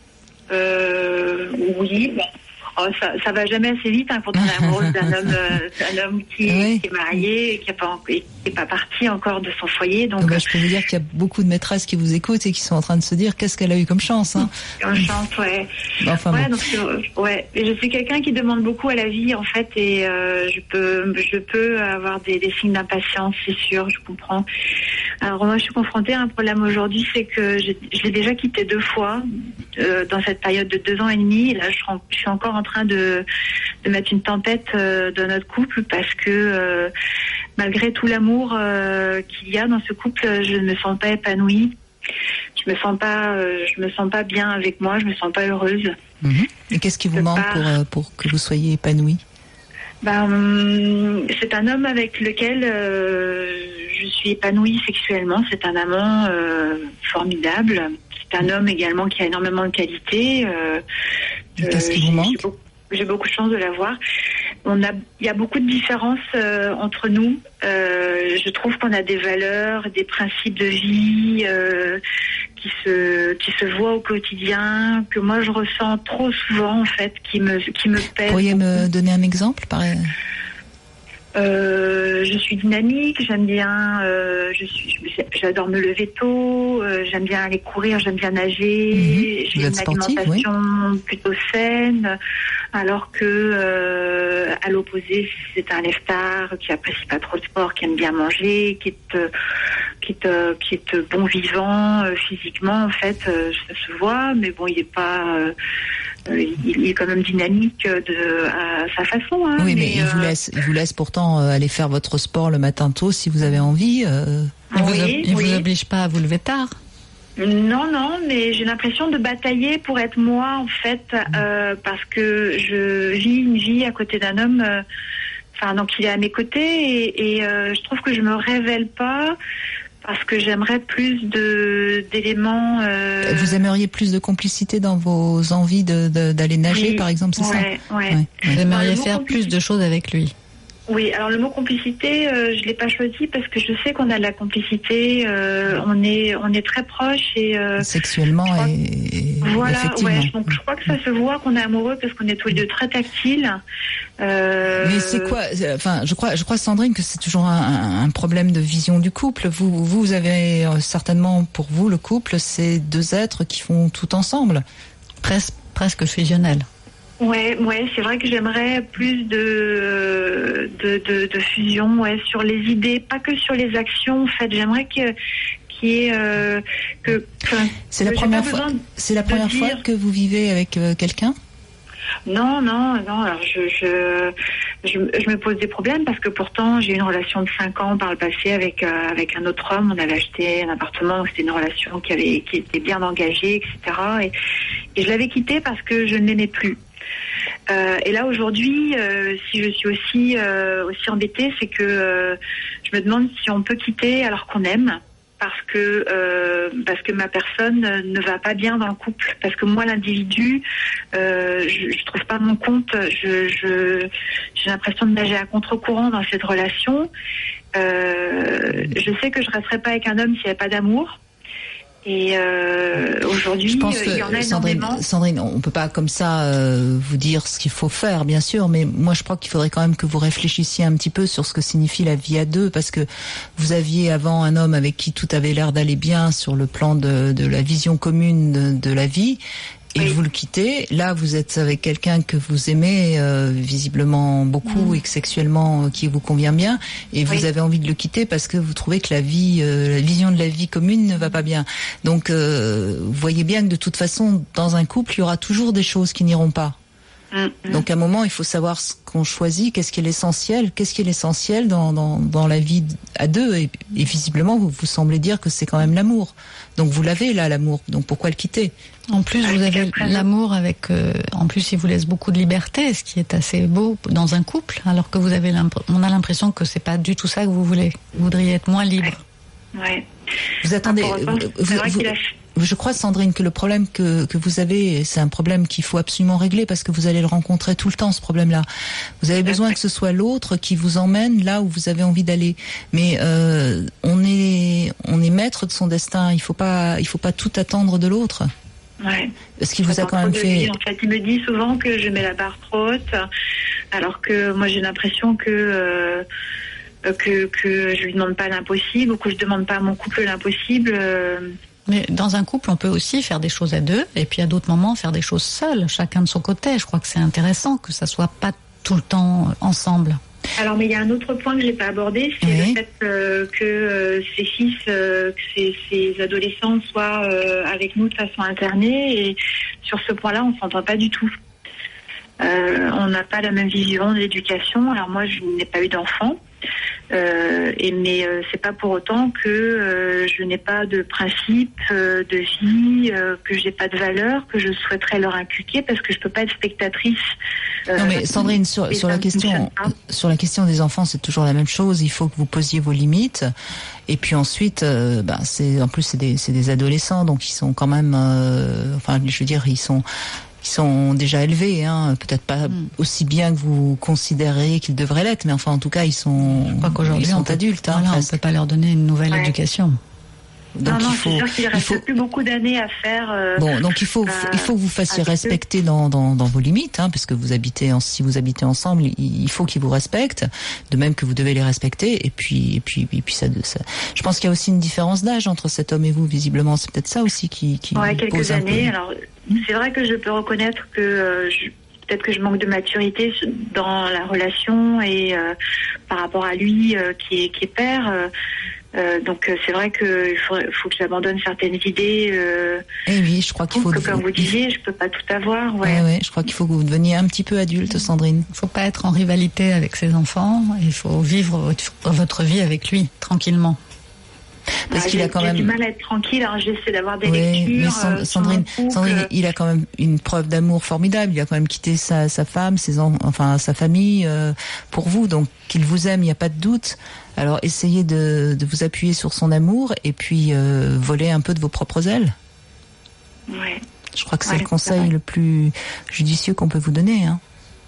euh, oui. Bon. Oh, ça, ça va jamais assez vite hein, quand on est amoureuse d'un homme, euh, d'un homme qui, Oui. qui est marié, et qui n'est pas, en- qui est pas parti encore de son foyer. Donc, Donc, bah, je peux vous dire qu'il y a beaucoup de maîtresses qui vous écoutent et qui sont en train de se dire qu'est-ce qu'elle a eu comme chance. Hein. en chance, ouais. Enfin, ouais, bon. donc, euh, ouais. Et je suis quelqu'un qui demande beaucoup à la vie, en fait, et euh, je peux, je peux avoir des, des signes d'impatience, c'est sûr, je comprends. Alors moi, je suis confrontée à un problème aujourd'hui, c'est que je, je l'ai déjà quitté deux fois euh, dans cette période de deux ans et demi. Et là, je, ren- je suis encore en train de, de mettre une tempête euh, dans notre couple parce que euh, malgré tout l'amour euh, qu'il y a dans ce couple, je ne me sens pas épanouie. Je me sens pas, euh, je me sens pas bien avec moi. Je me sens pas heureuse. Mhm. Et qu'est-ce qui vous Je manque pars. pour, euh, pour que vous soyez épanoui? Ben, hum, c'est un homme avec lequel euh, je suis épanouie sexuellement. C'est un amant euh, formidable. C'est un homme également qui a énormément de qualités. Euh, Et qu'est-ce qui euh, vous j'ai- manque? j'ai beaucoup, j'ai beaucoup de chance de l'avoir. On a, il y a beaucoup de différences euh, entre nous. Euh, je trouve qu'on a des valeurs, des principes de vie euh, qui se qui se voient au quotidien, que moi je ressens trop souvent en fait, qui me qui me pèsent. Vous pourriez me donner un exemple par... Euh, je suis dynamique, j'aime bien, euh, je suis, j'adore me lever tôt, euh, j'aime bien aller courir, j'aime bien nager, Mhm. j'ai Vous êtes une sportive, alimentation plutôt saine, alors que euh, à l'opposé, c'est un lève-tard qui apprécie pas trop le sport, qui aime bien manger, qui est euh, qui est euh, qui est euh, bon vivant euh, physiquement en fait, euh, ça se voit, mais bon, il est pas euh, euh, il, il est quand même dynamique de à sa façon. Hein, Oui, mais, il, vous euh, laisse, il vous laisse pourtant euh, aller faire votre sport le matin tôt si vous avez envie. Euh... Il vous, Oui, ob- il oui. vous oblige pas à vous lever tard. Non, non, mais j'ai l'impression de batailler pour être moi, en fait, euh, parce que je vis une vie à côté d'un homme, euh, enfin, donc il est à mes côtés, et, et euh, je trouve que je me révèle pas, parce que j'aimerais plus de d'éléments... Euh... Vous aimeriez plus de complicité dans vos envies de, de, d'aller nager, Oui, par exemple, c'est ouais, ça ouais. Ouais. Vous aimeriez Ouais, faire beaucoup plus de choses avec lui. Oui, alors le mot complicité, euh, je l'ai pas choisi parce que je sais qu'on a de la complicité, euh, on est on est très proches et euh, sexuellement crois, et, et voilà, effectivement. ouais, donc je crois que ça se voit qu'on est amoureux parce qu'on est tous les deux très tactiles. Euh... Mais c'est quoi, enfin, je crois, je crois Sandrine que c'est toujours un, un problème de vision du couple. Vous, vous avez certainement pour vous le couple, c'est deux êtres qui font tout ensemble, presque presque fusionnel. Ouais, ouais, c'est vrai que j'aimerais plus de, de, de, de fusion, ouais, sur les idées, pas que sur les actions. En fait, j'aimerais que, qu'il y ait, euh, que, que. C'est la que première fois. C'est la première fois que vous vivez avec euh, quelqu'un? Non, non, non. Alors, je, je, je, je me pose des problèmes parce que pourtant j'ai eu une relation de cinq ans par le passé avec euh, avec un autre homme. On avait acheté un appartement. C'était une relation qui avait qui était bien engagée, et cetera. Et, et je l'avais quitté parce que je ne l'aimais plus. Euh, et là aujourd'hui, euh, si je suis aussi euh, aussi embêtée, c'est que euh, je me demande si on peut quitter alors qu'on aime, parce que euh, parce que ma personne ne va pas bien dans le couple, parce que moi l'individu, euh, je, je trouve pas mon compte, je, je j'ai l'impression de nager à contre-courant dans cette relation. Euh, je sais que je resterai pas avec un homme s'il n'y a pas d'amour. Et euh, aujourd'hui, je pense que il y en a Sandrine, énormément. Sandrine, on peut pas comme ça euh, vous dire ce qu'il faut faire, bien sûr, mais moi je crois qu'il faudrait quand même que vous réfléchissiez un petit peu sur ce que signifie la vie à deux, parce que vous aviez avant un homme avec qui tout avait l'air d'aller bien sur le plan de, de la vision commune de, de la vie. Et oui. Vous le quittez. Là, vous êtes avec quelqu'un que vous aimez euh, visiblement beaucoup mmh. et que sexuellement euh, qui vous convient bien. Et vous oui. avez envie de le quitter parce que vous trouvez que la vie, euh, la vision de la vie commune ne va pas bien. Donc, euh, vous voyez bien que de toute façon, dans un couple, il y aura toujours des choses qui n'iront pas. Mmh. Donc, à un moment, il faut savoir ce qu'on choisit, qu'est-ce qui est l'essentiel, qu'est-ce qui est l'essentiel dans, dans, dans la vie à deux. Et, et visiblement, vous, vous semblez dire que c'est quand même l'amour. Donc, vous l'avez là, l'amour. Donc, pourquoi le quitter? En plus, vous avez l'amour avec. Euh, en plus, il vous laisse beaucoup de liberté, ce qui est assez beau dans un couple. Alors que vous avez, on a l'impression que c'est pas du tout ça que vous voulez. Vous voudriez être moins libre. Ouais. ouais. Vous attendez. Vous, vous, vous, je crois, Sandrine, que le problème que que vous avez, c'est un problème qu'il faut absolument régler parce que vous allez le rencontrer tout le temps, ce problème-là. Vous avez besoin que ce soit l'autre qui vous emmène là où vous avez envie d'aller. Mais euh, on est on est maître de son destin. Il faut pas il faut pas tout attendre de l'autre. Ouais. Parce qu'il vous a quand même fait. Vie, en fait, il me dit souvent que je mets la barre trop haute, alors que moi j'ai l'impression que euh, que que je lui demande pas l'impossible ou que je demande pas à mon couple l'impossible. Euh... Mais dans un couple, on peut aussi faire des choses à deux, et puis à d'autres moments faire des choses seules, chacun de son côté. Je crois que c'est intéressant que ça soit pas tout le temps ensemble. Alors, mais il y a un autre point que je n'ai pas abordé, c'est oui. le fait euh, que euh, ces fils, euh, que ces, ces adolescents soient euh, avec nous de façon alternée, et sur ce point-là, on ne s'entend pas du tout. Euh, on n'a pas la même vision de l'éducation. Alors moi, je n'ai pas eu d'enfant, euh, et mais euh, c'est pas pour autant que euh, je n'ai pas de principe euh, de vie, euh, que j'ai pas de valeur, que je souhaiterais leur inculquer, parce que je peux pas être spectatrice. Euh, non mais Sandrine, sur, sur la question, sur la question des enfants, c'est toujours la même chose. Il faut que vous posiez vos limites, et puis ensuite, euh, ben c'est en plus c'est des c'est des adolescents, donc ils sont quand même, euh, enfin je veux dire ils sont Ils sont déjà élevés, hein, peut-être pas mm. aussi bien que vous considérez qu'ils devraient l'être, mais enfin en tout cas ils sont, je crois qu'aujourd'hui, ils sont on peut, adultes. Hein, voilà, on ne peut pas leur donner une nouvelle ouais. éducation. Donc non, non, il faut, c'est sûr qu'il ne reste faut... plus beaucoup d'années à faire. Euh, bon, donc il faut, euh, il faut que vous fassiez respecter dans, dans, dans vos limites, hein, parce que vous habitez, en, si vous habitez ensemble, il, il faut qu'ils vous respectent, de même que vous devez les respecter. Et puis, et puis, et puis ça, ça. Je pense qu'il y a aussi une différence d'âge entre cet homme et vous, visiblement. C'est peut-être ça aussi qui, qui ouais, quelques pose un années. peu. Alors, c'est vrai que je peux reconnaître que euh, je, peut-être que je manque de maturité dans la relation et euh, par rapport à lui euh, qui est, qui est père. Euh, Euh, donc euh, c'est vrai qu'il faut, faut que j'abandonne certaines idées. Euh, eh oui, je crois qu'il faut. Que, comme vous disiez, je peux pas tout avoir. Ouais. Ouais, ouais, je crois qu'il faut que vous deveniez un petit peu adulte, Sandrine. Il faut pas être en rivalité avec ses enfants. Il faut vivre votre, votre vie avec lui tranquillement. Parce ah, qu'il a quand même du mal à être tranquille. Alors j'essaie d'avoir des oui, lectures. Mais Sandrine, euh, Sandrine, il a quand même une preuve d'amour formidable. Il a quand même quitté sa, sa femme, ses en, enfin sa famille euh, pour vous. Donc qu'il vous aime, il n'y a pas de doute. Alors essayez de, de vous appuyer sur son amour et puis euh, voler un peu de vos propres ailes. Ouais. Je crois que c'est ouais, le conseil le plus judicieux qu'on peut vous donner. Hein.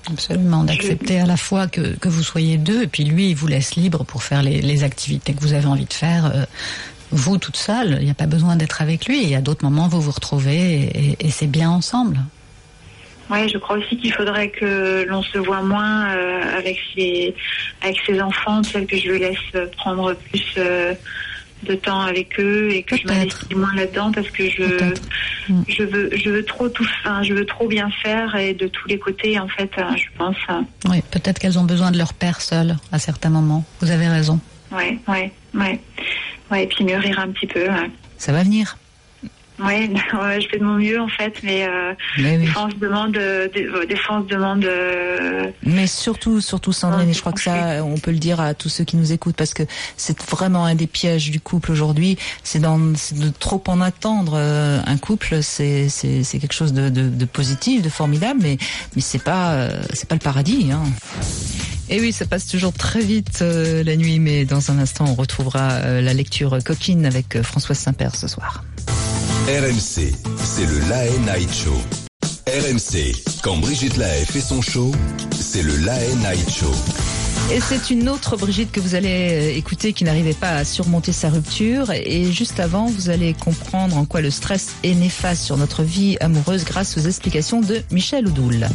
Absolument, d'accepter à la fois que, que vous soyez deux, et puis lui, il vous laisse libre pour faire les, les activités que vous avez envie de faire, euh, vous toute seule. Il n'y a pas besoin d'être avec lui. Il y a d'autres moments où vous vous retrouvez et, et c'est bien ensemble. Oui, je crois aussi qu'il faudrait que l'on se voit moins euh, avec ses avec ses enfants, celles que je lui laisse prendre plus euh, de temps avec eux et que Peut-être. je m'investis moins là-dedans parce que je mm. je veux je veux trop tout enfin, je veux trop bien faire et de tous les côtés en fait, euh, je pense. Euh... Oui, peut-être qu'elles ont besoin de leur père seul à certains moments. Vous avez raison. Oui, oui, oui. Ouais, et puis mûrir un petit peu. Ouais. Ça va venir. Oui, ouais, je fais de mon mieux en fait, mais, euh, mais oui. des fois on se demande, des, des fois on se demande. Euh... Mais surtout, surtout Sandrine, et je crois que ça, on peut le dire à tous ceux qui nous écoutent, parce que c'est vraiment un des pièges du couple aujourd'hui, c'est, dans, c'est de trop en attendre. Euh, un couple, c'est, c'est, c'est quelque chose de, de, de positif, de formidable, mais, mais c'est pas, euh, c'est pas le paradis. Hein. Et oui, ça passe toujours très vite euh, la nuit, mais dans un instant, on retrouvera euh, la lecture coquine avec euh, Françoise Saint-Père ce soir. R M C, c'est le Lahaye Night Show. R M C, quand Brigitte Lahaye fait son show, c'est le Lahaye Night Show. Et c'est une autre Brigitte que vous allez écouter qui n'arrivait pas à surmonter sa rupture. Et juste avant, vous allez comprendre en quoi le stress est néfaste sur notre vie amoureuse grâce aux explications de Michel Oudoul.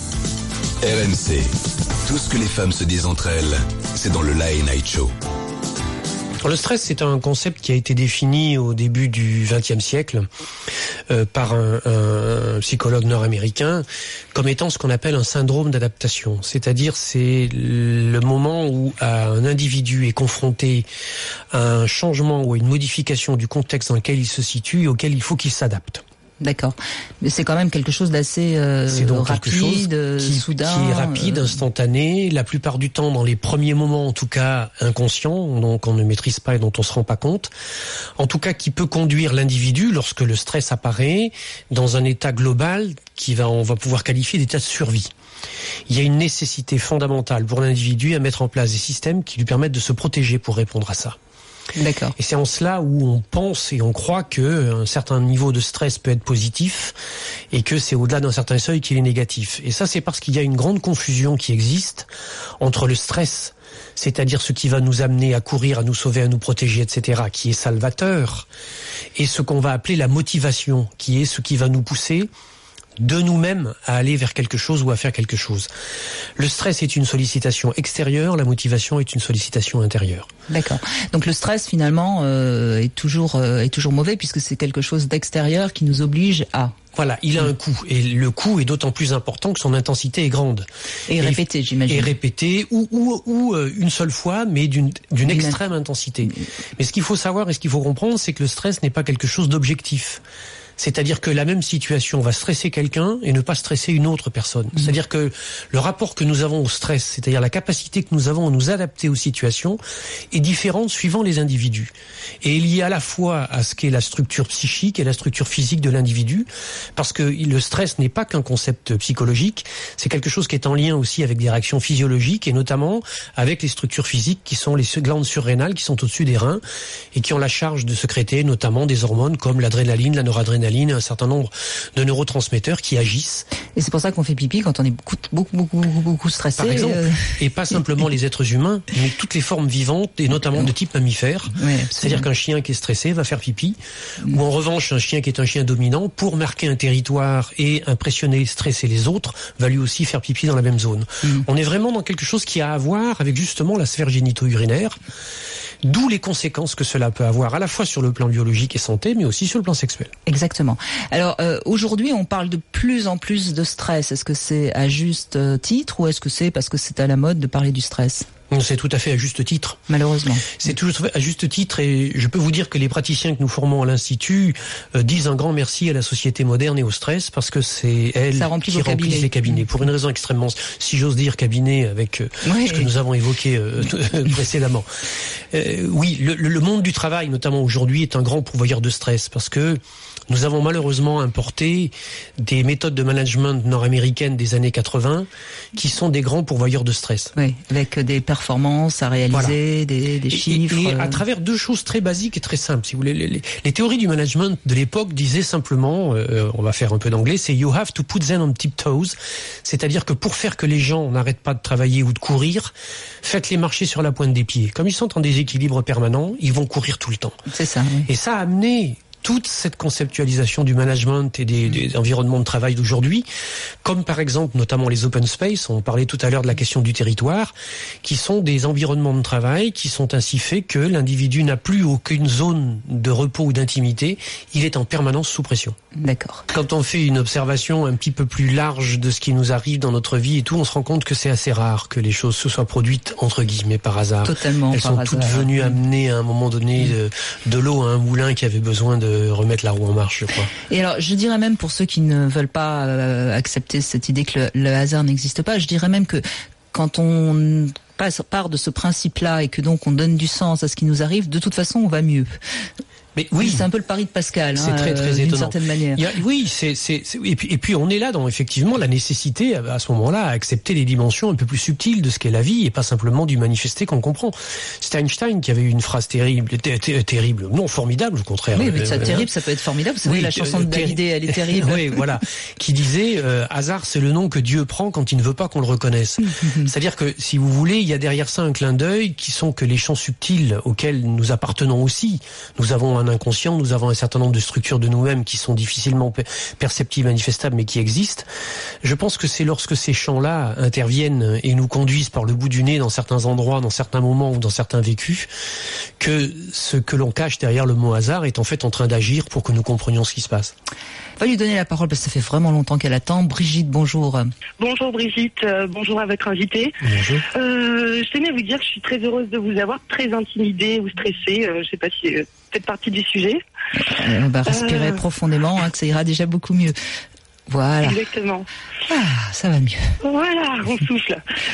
R M C, tout ce que les femmes se disent entre elles, c'est dans le Lahaye Night Show. Le stress, c'est un concept qui a été défini au début du vingtième siècle euh, par un, un psychologue nord-américain comme étant ce qu'on appelle un syndrome d'adaptation. C'est-à-dire, c'est le moment où un individu est confronté à un changement ou à une modification du contexte dans lequel il se situe et auquel il faut qu'il s'adapte. D'accord. Mais c'est quand même quelque chose d'assez euh, c'est donc rapide, quelque chose qui, soudain. Qui est rapide, euh... instantané, la plupart du temps, dans les premiers moments, en tout cas, inconscient, donc on ne maîtrise pas et dont on se rend pas compte. En tout cas, qui peut conduire l'individu, lorsque le stress apparaît, dans un état global qui va, on va pouvoir qualifier d'état de survie. Il y a une nécessité fondamentale pour l'individu à mettre en place des systèmes qui lui permettent de se protéger pour répondre à ça. D'accord. Et c'est en cela où on pense et on croit que un certain niveau de stress peut être positif et que c'est au-delà d'un certain seuil qu'il est négatif. Et ça, c'est parce qu'il y a une grande confusion qui existe entre le stress, c'est-à-dire ce qui va nous amener à courir, à nous sauver, à nous protéger, et cetera, qui est salvateur, et ce qu'on va appeler la motivation, qui est ce qui va nous pousser de nous-mêmes à aller vers quelque chose ou à faire quelque chose. Le stress est une sollicitation extérieure, la motivation est une sollicitation intérieure. D'accord. Donc le stress finalement euh, est toujours euh, est toujours mauvais puisque c'est quelque chose d'extérieur qui nous oblige à. Voilà, il a un coût et le coût est d'autant plus important que son intensité est grande. Et répété, j'imagine. Et répété ou ou ou une seule fois, mais d'une d'une extrême intensité. Mais ce qu'il faut savoir et ce qu'il faut comprendre, c'est que le stress n'est pas quelque chose d'objectif. C'est-à-dire que la même situation va stresser quelqu'un et ne pas stresser une autre personne. Mmh. C'est-à-dire que le rapport que nous avons au stress, c'est-à-dire la capacité que nous avons à nous adapter aux situations, est différente suivant les individus. Et il y a à la fois à ce qu'est la structure psychique et la structure physique de l'individu, parce que le stress n'est pas qu'un concept psychologique, c'est quelque chose qui est en lien aussi avec des réactions physiologiques et notamment avec les structures physiques qui sont les glandes surrénales qui sont au-dessus des reins et qui ont la charge de sécréter notamment des hormones comme l'adrénaline, la noradrénaline, un certain nombre de neurotransmetteurs qui agissent. Et c'est pour ça qu'on fait pipi quand on est beaucoup, beaucoup, beaucoup, beaucoup, beaucoup stressé. Par exemple, euh... et pas simplement les êtres humains, mais toutes les formes vivantes, et notamment de type mammifère. Oui, c'est-à-dire qu'un chien qui est stressé va faire pipi, ou en revanche, un chien qui est un chien dominant, pour marquer un territoire et impressionner, stresser les autres, va lui aussi faire pipi dans la même zone. Mm. On est vraiment dans quelque chose qui a à voir avec justement la sphère génito-urinaire, d'où les conséquences que cela peut avoir, à la fois sur le plan biologique et santé, mais aussi sur le plan sexuel. Exactement. Alors, euh, aujourd'hui, on parle de plus en plus de stress. Est-ce que c'est à juste titre ou est-ce que c'est parce que c'est à la mode de parler du stress ? C'est tout à fait à juste titre. Malheureusement. C'est tout à juste titre et je peux vous dire que les praticiens que nous formons à l'Institut euh, disent un grand merci à la société moderne et au stress parce que c'est elle qui remplit cabinets. les cabinets. Pour une raison extrêmement, si j'ose dire, cabinet avec euh, oui. ce que nous avons évoqué euh, précédemment. Euh, oui, le, le monde du travail, notamment aujourd'hui, est un grand pourvoyeur de stress parce que Nous avons malheureusement importé des méthodes de management nord-américaines des années quatre-vingts qui sont des grands pourvoyeurs de stress. Oui, avec des performances à réaliser, voilà. des, des chiffres. Et, et à travers deux choses très basiques et très simples, si vous voulez. Les, les, les théories du management de l'époque disaient simplement, euh, on va faire un peu d'anglais, c'est you have to put them on tiptoes, c'est-à-dire que pour faire que les gens n'arrêtent pas de travailler ou de courir, faites-les marcher sur la pointe des pieds. Comme ils sont en déséquilibre permanent, ils vont courir tout le temps. C'est ça. Oui. Et ça a amené toute cette conceptualisation du management et des, des environnements de travail d'aujourd'hui, comme par exemple notamment les open space, on parlait tout à l'heure de la question du territoire, qui sont des environnements de travail qui sont ainsi faits que l'individu n'a plus aucune zone de repos ou d'intimité, il est en permanence sous pression. D'accord. Quand on fait une observation un petit peu plus large de ce qui nous arrive dans notre vie et tout, on se rend compte que c'est assez rare que les choses se soient produites entre guillemets par hasard. Totalement Elles par sont hasard. toutes venues amener à un moment donné de, de l'eau à un moulin qui avait besoin de remettre la roue en marche, je crois. Et alors, je dirais même pour ceux qui ne veulent pas euh, accepter cette idée que le, le hasard n'existe pas, je dirais même que quand on passe, part de ce principe-là et que donc on donne du sens à ce qui nous arrive, de toute façon, on va mieux. Mais oui, c'est un peu le pari de Pascal, c'est hein, très très euh, étonnant. d'une certaine manière. Il y a, oui, c'est, c'est, c'est et, puis, et puis on est là dans effectivement la nécessité à ce moment-là à accepter les dimensions un peu plus subtiles de ce qu'est la vie et pas simplement du manifester qu'on comprend. C'est Einstein qui avait eu une phrase terrible, ter, ter, terrible, non formidable au contraire. Oui, mais ça, euh, terrible, ça peut être formidable. Vous savez, oui, la chanson de David, elle est terrible. Oui, voilà, qui disait euh, hasard, c'est le nom que Dieu prend quand il ne veut pas qu'on le reconnaisse. C'est-à-dire que si vous voulez, il y a derrière ça un clin d'œil qui sont que les champs subtils auxquels nous appartenons aussi. Nous avons un inconscient, nous avons un certain nombre de structures de nous-mêmes qui sont difficilement perceptibles, manifestables, mais qui existent. Je pense que c'est lorsque ces champs-là interviennent et nous conduisent par le bout du nez dans certains endroits, dans certains moments ou dans certains vécus, que ce que l'on cache derrière le mot hasard est en fait en train d'agir pour que nous comprenions ce qui se passe. On va lui donner la parole parce que ça fait vraiment longtemps qu'elle attend. Brigitte, bonjour. Bonjour Brigitte, euh, bonjour à votre invité. Bonjour. Euh, je tenais à vous dire que je suis très heureuse de vous avoir, très intimidée ou stressée, euh, je sais pas si euh, faites partie du sujet. Euh, on va respirer euh... profondément, hein, que ça ira déjà beaucoup mieux. Voilà. Exactement. Ah, ça va mieux. Voilà, on souffle.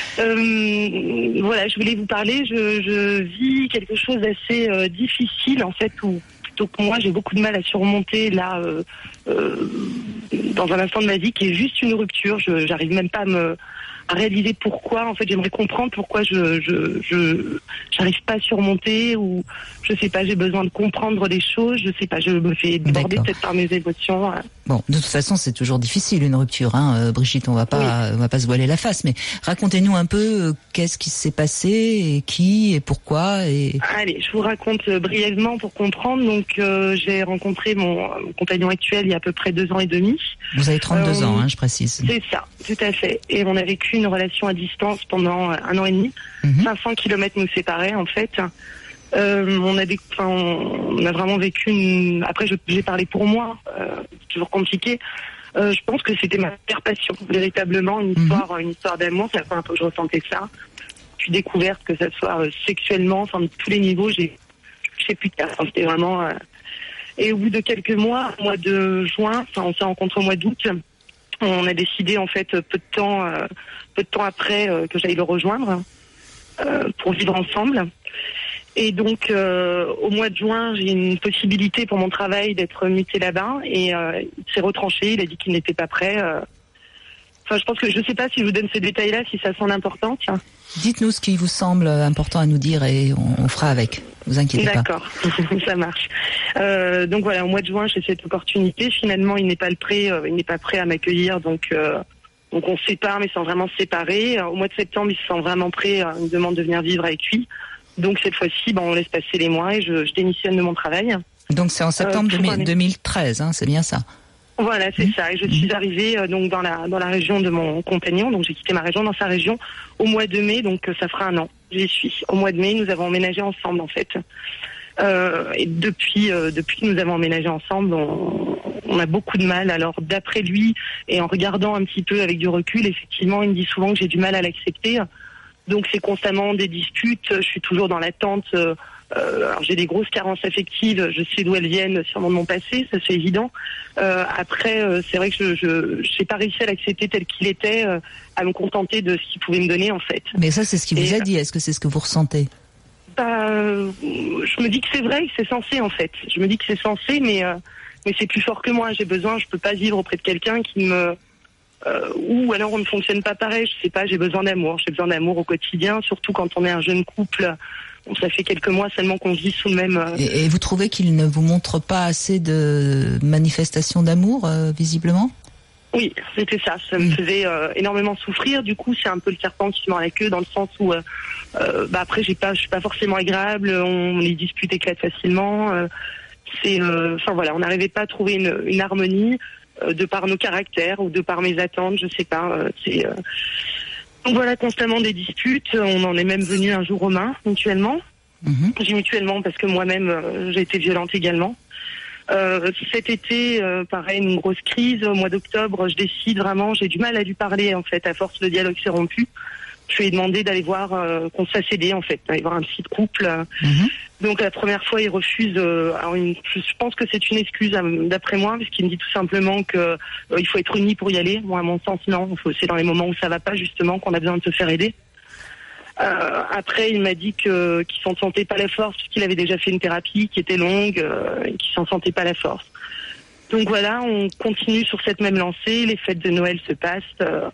Euh, voilà, je voulais vous parler, je, je vis quelque chose d'assez euh, difficile en fait, où plutôt que moi j'ai beaucoup de mal à surmonter là, euh, euh, dans un instant de ma vie qui est juste une rupture. Je j'arrive même pas à me à réaliser pourquoi. En fait, j'aimerais comprendre pourquoi je je je j'arrive pas à surmonter, ou je sais pas, j'ai besoin de comprendre les choses. Je sais pas, je me fais déborder peut-être par mes émotions. Bon, de toute façon, c'est toujours difficile une rupture, hein, euh, Brigitte. On va pas, oui. on va pas se voiler la face. Mais racontez-nous un peu euh, qu'est-ce qui s'est passé et qui et pourquoi. Et allez, je vous raconte euh, brièvement pour comprendre. Donc, euh, j'ai rencontré mon, mon compagnon actuel il y a à peu près deux ans et demi. Vous avez trente-deux euh, ans, hein, je précise. C'est ça, tout à fait. Et on a vécu une relation à distance pendant un an et demi. Mm-hmm. cinq cents kilomètres nous séparaient, en fait. Euh, on a des, enfin, on a vraiment vécu une... Après, je, j'ai parlé pour moi, euh, c'est toujours compliqué. Euh, je pense que c'était ma pire passion, véritablement, une histoire, mm-hmm. une histoire d'amour. C'est la première fois que je ressentais ça. Je suis découverte, que ça soit euh, sexuellement, enfin, de tous les niveaux, j'ai, je sais plus de enfin, c'était vraiment... Euh... Et au bout de quelques mois, au mois de juin, enfin, on s'est rencontrés au mois d'août, on a décidé, en fait, peu de temps, euh, peu de temps après, euh, que j'allais le rejoindre, euh, pour vivre ensemble. Et donc, euh, au mois de juin, j'ai une possibilité pour mon travail d'être muté là-bas. Et euh, il s'est retranché, il a dit qu'il n'était pas prêt. Euh... Enfin, je pense que je ne sais pas si je vous donne ces détails-là, si ça a son importance. Dites-nous ce qui vous semble important à nous dire et on, on fera avec. Vous inquiétez pas. D'accord, ça marche. Euh, donc voilà, au mois de juin, j'ai cette opportunité. Finalement, il n'est pas le prêt, euh, il n'est pas prêt à m'accueillir. Donc, euh, donc on se sépare, mais sans vraiment se séparer. Au mois de septembre, il se sent vraiment prêt. Il me demande de venir vivre avec lui. Donc cette fois-ci, ben, on laisse passer les mois et je, je démissionne de mon travail. Donc c'est en septembre euh, deux mille treize, hein, c'est bien ça? Voilà, c'est mmh. ça. Et je suis arrivée euh, donc dans la dans la région de mon compagnon. Donc j'ai quitté ma région dans sa région au mois de mai. Donc euh, ça fera un an. J'y suis. Au mois de mai, nous avons emménagé ensemble en fait. Euh, et depuis euh, depuis que nous avons emménagé ensemble, on, on a beaucoup de mal. Alors d'après lui et en regardant un petit peu avec du recul, effectivement, il me dit souvent que j'ai du mal à l'accepter. Donc c'est constamment des disputes, je suis toujours dans l'attente, euh, alors j'ai des grosses carences affectives, je sais d'où elles viennent sûrement de mon passé, ça c'est évident. Euh, après, euh, c'est vrai que je je j'ai pas réussi à l'accepter tel qu'il était, euh, à me contenter de ce qu'il pouvait me donner en fait. Mais ça c'est ce qu'il vous Et, a dit, est-ce que c'est ce que vous ressentez? Bah, euh, je me dis que c'est vrai, que c'est censé en fait. Je me dis que c'est censé, mais... Euh, mais c'est plus fort que moi. J'ai besoin, je peux pas vivre auprès de quelqu'un qui me euh, ou alors on ne fonctionne pas pareil. Je sais pas, j'ai besoin d'amour. J'ai besoin d'amour au quotidien, surtout quand on est un jeune couple. Bon, ça fait quelques mois seulement qu'on vit sous le même. Euh... Et, et vous trouvez qu'il ne vous montre pas assez de manifestations d'amour, euh, visiblement? Oui, c'était ça. Ça me faisait euh, énormément souffrir. Du coup, c'est un peu le serpent qui se mord la queue, dans le sens où, euh, euh, bah après, j'ai pas, je suis pas forcément agréable. On, les disputes éclatent facilement. Euh, c'est, enfin euh, voilà, on n'arrivait pas à trouver une, une harmonie euh, de par nos caractères ou de par mes attentes. Je sais pas. Euh, c'est euh... donc voilà, constamment des disputes. On en est même venu un jour aux mains mutuellement. Mmh. J'ai mutuellement parce que moi-même euh, j'ai été violente également. Euh, cet été, euh, pareil, une grosse crise. Au mois d'octobre, je décide vraiment, j'ai du mal à lui parler en fait. À force, le dialogue s'est rompu. Je lui ai demandé d'aller voir, euh, qu'on se fasse aider en fait, d'aller voir un psy de couple. Mmh. Donc la première fois, il refuse. Euh, alors une, je pense que c'est une excuse d'après moi, parce qu'il me dit tout simplement que euh, il faut être uni pour y aller. Moi, à mon sens, non. C'est dans les moments où ça va pas justement qu'on a besoin de se faire aider. Euh, après, il m'a dit que qu'il s'en sentait pas la force, puisqu'il avait déjà fait une thérapie qui était longue, euh, et qu'il s'en sentait pas la force. Donc voilà, on continue sur cette même lancée. Les fêtes de Noël se passent. Euh,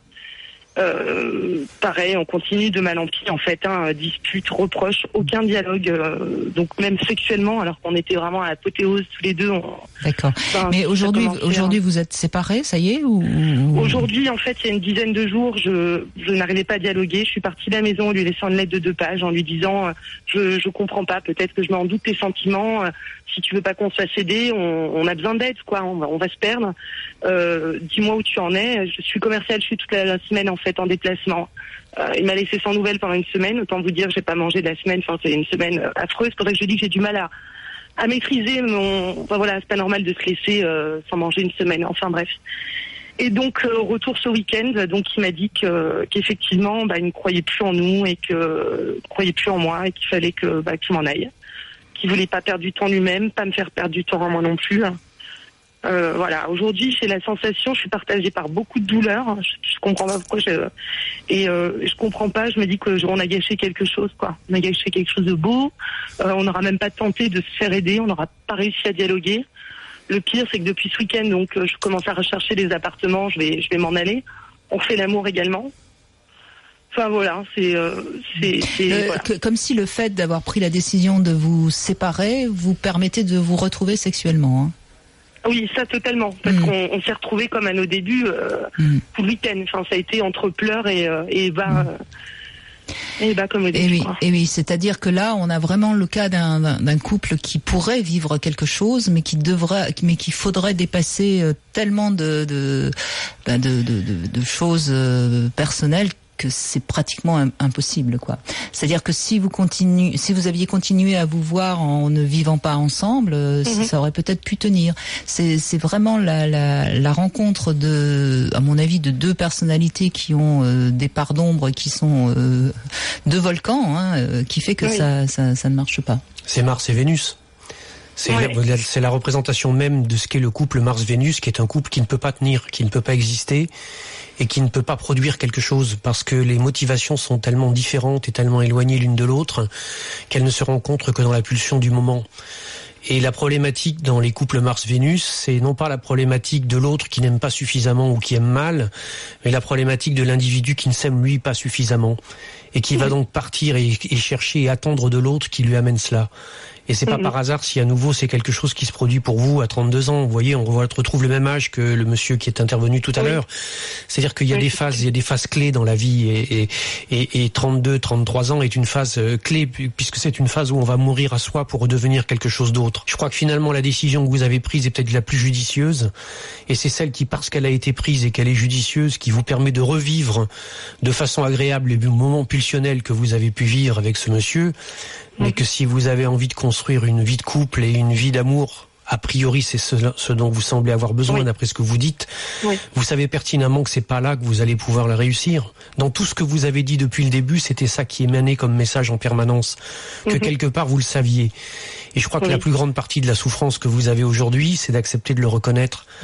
euh, pareil, on continue de mal en pis, en fait, hein, disputes, reproches, aucun dialogue, euh, donc même sexuellement, alors qu'on était vraiment à l'apothéose tous les deux. On... D'accord. Enfin, Mais aujourd'hui, aujourd'hui, vous êtes séparés, ça y est, ou... Aujourd'hui, en fait, il y a une dizaine de jours, je, je n'arrivais pas à dialoguer. Je suis partie de la maison en lui laissant une lettre de deux pages, en lui disant, euh, je, je comprends pas, peut-être que je mets en doute tes sentiments. Euh, si tu veux pas qu'on se fasse aider, on, on a besoin d'aide, quoi. On va, on va se perdre. Euh, dis-moi où tu en es. Je suis commerciale, je suis toute la, la semaine en fait en déplacement. Euh, il m'a laissé sans nouvelles pendant une semaine. Autant vous dire, j'ai pas mangé de la semaine. Enfin, c'est une semaine euh, affreuse. C'est pour ça que je dis que j'ai du mal à, à maîtriser mon. Enfin voilà, c'est pas normal de se laisser euh, sans manger une semaine. Enfin bref. Et donc euh, retour ce week-end, donc il m'a dit que qu'effectivement, bah, il ne croyait plus en nous et que euh, croyait plus en moi et qu'il fallait que bah, qu'il m'en aille. Qu'il voulait pas perdre du temps lui-même, pas me faire perdre du temps à moi non plus. Euh, voilà, aujourd'hui j'ai la sensation, je suis partagée par beaucoup de douleurs. Je, je comprends pas pourquoi je et euh, je comprends pas. Je me dis que on a gâché quelque chose, quoi. On a gâché quelque chose de beau. Euh, on n'aura même pas tenté de se faire aider. On n'aura pas réussi à dialoguer. Le pire, c'est que depuis ce week-end, donc je commence à rechercher des appartements. Je vais, je vais m'en aller. On fait l'amour également. Enfin voilà, c'est, euh, c'est, c'est euh, voilà. que, comme si le fait d'avoir pris la décision de vous séparer vous permettait de vous retrouver sexuellement. Hein. Oui, ça totalement, parce mmh. qu'on on s'est retrouvés comme à nos débuts euh, mmh. tout le week-end. Enfin, ça a été entre pleurs et euh, et bah. Mmh. Euh, Et bah comme au début, et oui, quoi. et oui, c'est-à-dire que là, on a vraiment le cas d'un, d'un couple qui pourrait vivre quelque chose, mais qui devrait, mais qu'il faudrait dépasser tellement de de de, de, de, de choses personnelles que c'est pratiquement impossible, quoi. C'est-à-dire que si vous continuez, si vous aviez continué à vous voir en ne vivant pas ensemble, mm-hmm. ça aurait peut-être pu tenir. C'est, c'est vraiment la, la, la rencontre de, à mon avis, de deux personnalités qui ont euh, des parts d'ombre, qui sont euh, deux volcans, hein, euh, qui fait que oui. ça, ça, ça ne marche pas. C'est Mars et Vénus. C'est, ouais. la, c'est la représentation même de ce qu'est le couple Mars-Vénus, qui est un couple qui ne peut pas tenir, qui ne peut pas exister et qui ne peut pas produire quelque chose parce que les motivations sont tellement différentes et tellement éloignées l'une de l'autre qu'elles ne se rencontrent que dans la pulsion du moment. Et la problématique dans les couples Mars-Vénus, c'est non pas la problématique de l'autre qui n'aime pas suffisamment ou qui aime mal, mais la problématique de l'individu qui ne s'aime lui pas suffisamment et qui mmh. va donc partir et, et chercher et attendre de l'autre qui lui amène cela. Et c'est pas mmh. par hasard si à nouveau c'est quelque chose qui se produit pour vous à trente-deux ans. Vous voyez, on retrouve le même âge que le monsieur qui est intervenu tout à oui. l'heure. C'est-à-dire qu'il y a oui. des phases, il y a des phases clés dans la vie et, et, et, et trente-deux, trente-trois ans est une phase clé puisque c'est une phase où on va mourir à soi pour redevenir quelque chose d'autre. Je crois que finalement la décision que vous avez prise est peut-être la plus judicieuse et c'est celle qui, parce qu'elle a été prise et qu'elle est judicieuse, qui vous permet de revivre de façon agréable les moments pulsionnels que vous avez pu vivre avec ce monsieur. Mais que si vous avez envie de construire une vie de couple et une vie d'amour, a priori c'est ce, ce dont vous semblez avoir besoin oui. d'après ce que vous dites, oui. vous savez pertinemment que c'est pas là que vous allez pouvoir la réussir. Dans tout ce que vous avez dit depuis le début, c'était ça qui émanait comme message en permanence, que mm-hmm. quelque part vous le saviez. Et je crois oui. que la plus grande partie de la souffrance que vous avez aujourd'hui, c'est d'accepter de le reconnaître. Mm.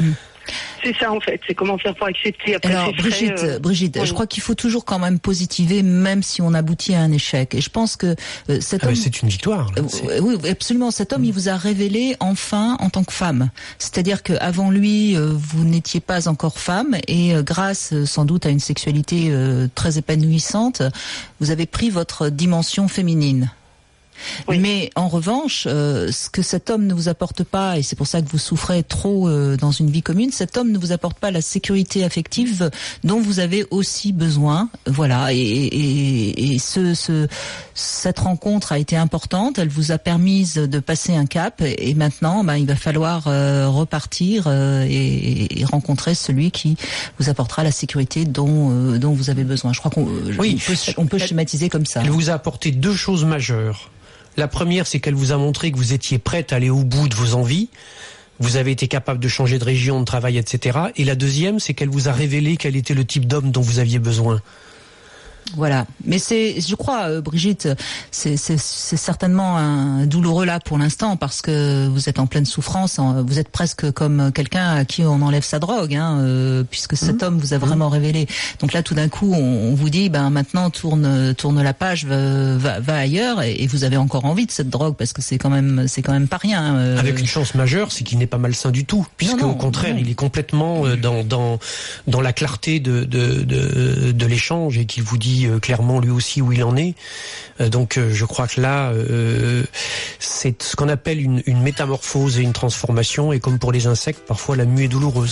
C'est ça en fait, c'est comment faire pour accepter. Après, Alors c'est Brigitte, frais, euh, Brigitte, oui. je crois qu'il faut toujours quand même positiver, même si on aboutit à un échec. Et je pense que euh, cet Ah homme, ben, c'est une victoire. Là. Euh, oui, absolument. Cet homme, il vous a révélé enfin en tant que femme. C'est-à-dire qu'avant lui, euh, vous n'étiez pas encore femme, et euh, grâce euh, sans doute à une sexualité euh, très épanouissante, vous avez pris votre dimension féminine. Oui. Mais en revanche, euh, ce que cet homme ne vous apporte pas, et c'est pour ça que vous souffrez trop euh, dans une vie commune, cet homme ne vous apporte pas la sécurité affective dont vous avez aussi besoin. Voilà, et, et, et ce, ce, cette rencontre a été importante, elle vous a permis de passer un cap, et maintenant, ben, il va falloir euh, repartir euh, et, et rencontrer celui qui vous apportera la sécurité dont, euh, dont vous avez besoin. Je crois qu'on oui, on peut, on peut schématiser comme ça. Elle vous a apporté deux choses majeures. La première, c'est qu'elle vous a montré que vous étiez prête à aller au bout de vos envies. Vous avez été capable de changer de région, de travail, et cetera. Et la deuxième, c'est qu'elle vous a révélé quel était le type d'homme dont vous aviez besoin. Voilà, mais c'est, je crois, euh, Brigitte, c'est, c'est, c'est certainement un douloureux là pour l'instant parce que vous êtes en pleine souffrance. En, vous êtes presque comme quelqu'un à qui on enlève sa drogue, hein, euh, puisque cet mmh. homme vous a vraiment mmh. révélé. Donc là, tout d'un coup, on, on vous dit, ben maintenant tourne, tourne la page, va, va, va ailleurs, et, et vous avez encore envie de cette drogue parce que c'est quand même, c'est quand même pas rien. Euh... Avec une chance majeure, c'est qu'il n'est pas malsain du tout, puisque non, non, au contraire, non. il est complètement euh, dans, dans, dans la clarté de, de, de, de l'échange et qu'il vous dit clairement lui aussi où il en est. Donc je crois que là, euh, c'est ce qu'on appelle une, une métamorphose et une transformation, et comme pour les insectes, parfois la mue est douloureuse.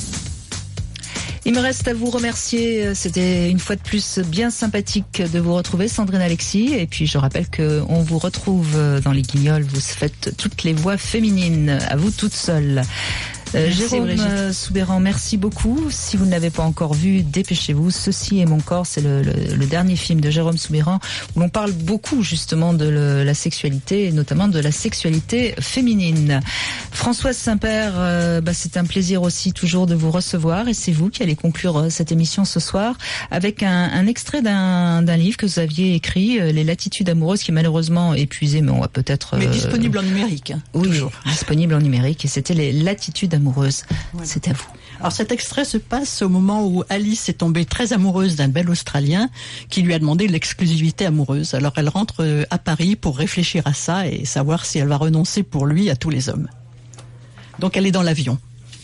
Il me reste à vous remercier. C'était une fois de plus bien sympathique de vous retrouver, Sandrine Alexis. Et puis je rappelle qu'on vous retrouve dans les Guignols. Vous faites toutes les voix féminines, à vous toutes seules. Euh, Jérôme euh, Soubeyran, merci beaucoup. Si vous ne l'avez pas encore vu, dépêchez-vous. Ceci est mon corps, c'est le, le, le dernier film de Jérôme Soubeyran où l'on parle beaucoup justement de le, la sexualité, et notamment de la sexualité féminine. Françoise Saint-Père, euh, bah, c'est un plaisir aussi toujours de vous recevoir, et c'est vous qui allez conclure euh, cette émission ce soir avec un, un extrait d'un, d'un livre que vous aviez écrit, euh, Les Latitudes amoureuses, qui est malheureusement épuisé, mais on va peut-être... Euh, mais disponible en numérique. Hein, oui, toujours. disponible en numérique, et c'était Les Latitudes amoureuses. Voilà. C'est à vous. Alors cet extrait se passe au moment où Alice est tombée très amoureuse d'un bel Australien qui lui a demandé l'exclusivité amoureuse. Alors elle rentre à Paris pour réfléchir à ça et savoir si elle va renoncer pour lui à tous les hommes. Donc elle est dans l'avion.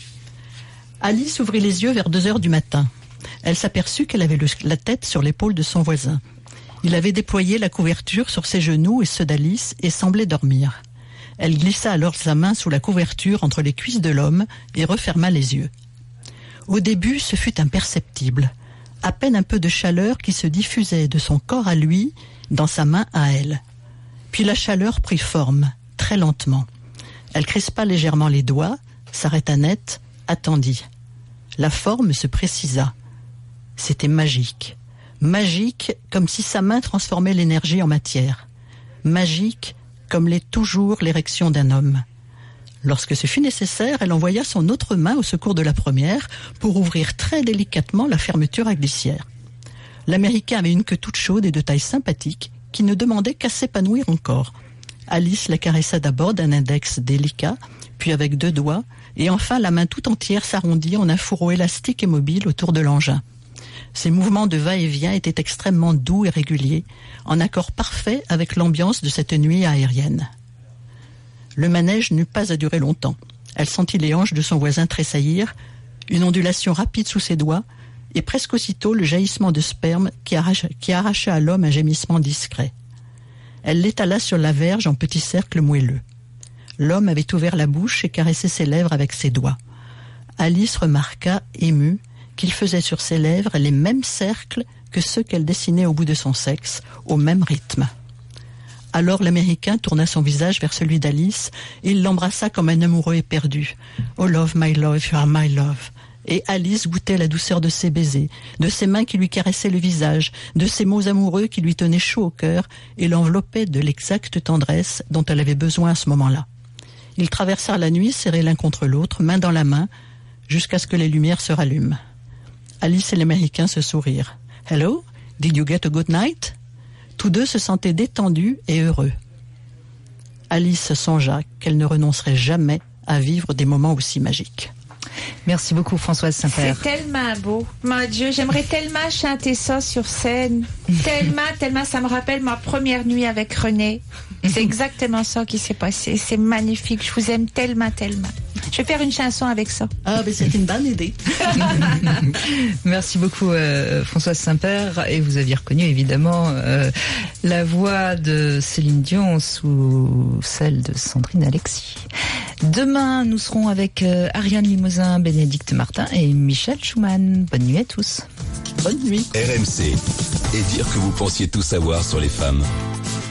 Alice ouvrit les yeux vers deux heures du matin. Elle s'aperçut qu'elle avait le, la tête sur l'épaule de son voisin. Il avait déployé la couverture sur ses genoux et ceux d'Alice et semblait dormir. Elle glissa alors sa main sous la couverture entre les cuisses de l'homme et referma les yeux. Au début, ce fut imperceptible. À peine un peu de chaleur qui se diffusait de son corps à lui dans sa main à elle. Puis la chaleur prit forme, très lentement. Elle crispa légèrement les doigts, s'arrêta net, attendit. La forme se précisa. C'était magique. Magique comme si sa main transformait l'énergie en matière. Magique comme l'est toujours l'érection d'un homme. Lorsque ce fut nécessaire, elle envoya son autre main au secours de la première pour ouvrir très délicatement la fermeture à glissière. L'Américain avait une queue toute chaude et de taille sympathique qui ne demandait qu'à s'épanouir encore. Alice la caressa d'abord d'un index délicat, puis avec deux doigts, et enfin la main tout entière s'arrondit en un fourreau élastique et mobile autour de l'engin. Ces mouvements de va-et-vient étaient extrêmement doux et réguliers, en accord parfait avec l'ambiance de cette nuit aérienne. Le manège n'eut pas à durer longtemps. Elle sentit les hanches de son voisin tressaillir, une ondulation rapide sous ses doigts, et presque aussitôt le jaillissement de sperme qui arracha, qui arracha à l'homme un gémissement discret. Elle l'étala sur la verge en petits cercles moelleux. L'homme avait ouvert la bouche et caressé ses lèvres avec ses doigts. Alice remarqua, émue, qu'il faisait sur ses lèvres les mêmes cercles que ceux qu'elle dessinait au bout de son sexe, au même rythme. Alors l'Américain tourna son visage vers celui d'Alice et il l'embrassa comme un amoureux éperdu. « Oh love, my love, you are my love » Et Alice goûtait la douceur de ses baisers, de ses mains qui lui caressaient le visage, de ses mots amoureux qui lui tenaient chaud au cœur et l'enveloppaient de l'exacte tendresse dont elle avait besoin à ce moment-là. Ils traversèrent la nuit serrés l'un contre l'autre, main dans la main, jusqu'à ce que les lumières se rallument. Alice et l'Américain se sourirent. « Hello, did you get a good night ?» Tous deux se sentaient détendus et heureux. Alice songea qu'elle ne renoncerait jamais à vivre des moments aussi magiques. Merci beaucoup Françoise Saint-Père. C'est tellement beau. Mon Dieu, j'aimerais tellement chanter ça sur scène. Tellement, tellement, ça me rappelle ma première nuit avec René. C'est exactement ça qui s'est passé. C'est magnifique. Je vous aime tellement, tellement. Je vais faire une chanson avec ça. Ah, ben c'est une bonne idée. Merci beaucoup euh, Françoise Saint-Père. Et vous aviez reconnu évidemment euh, la voix de Céline Dion sous celle de Sandrine Alexis. Demain, nous serons avec euh, Ariane Limousin, Bénédicte Martin et Michel Schumann. Bonne nuit à tous. Bonne nuit. R M C. Et dire que vous pensiez tout savoir sur les femmes.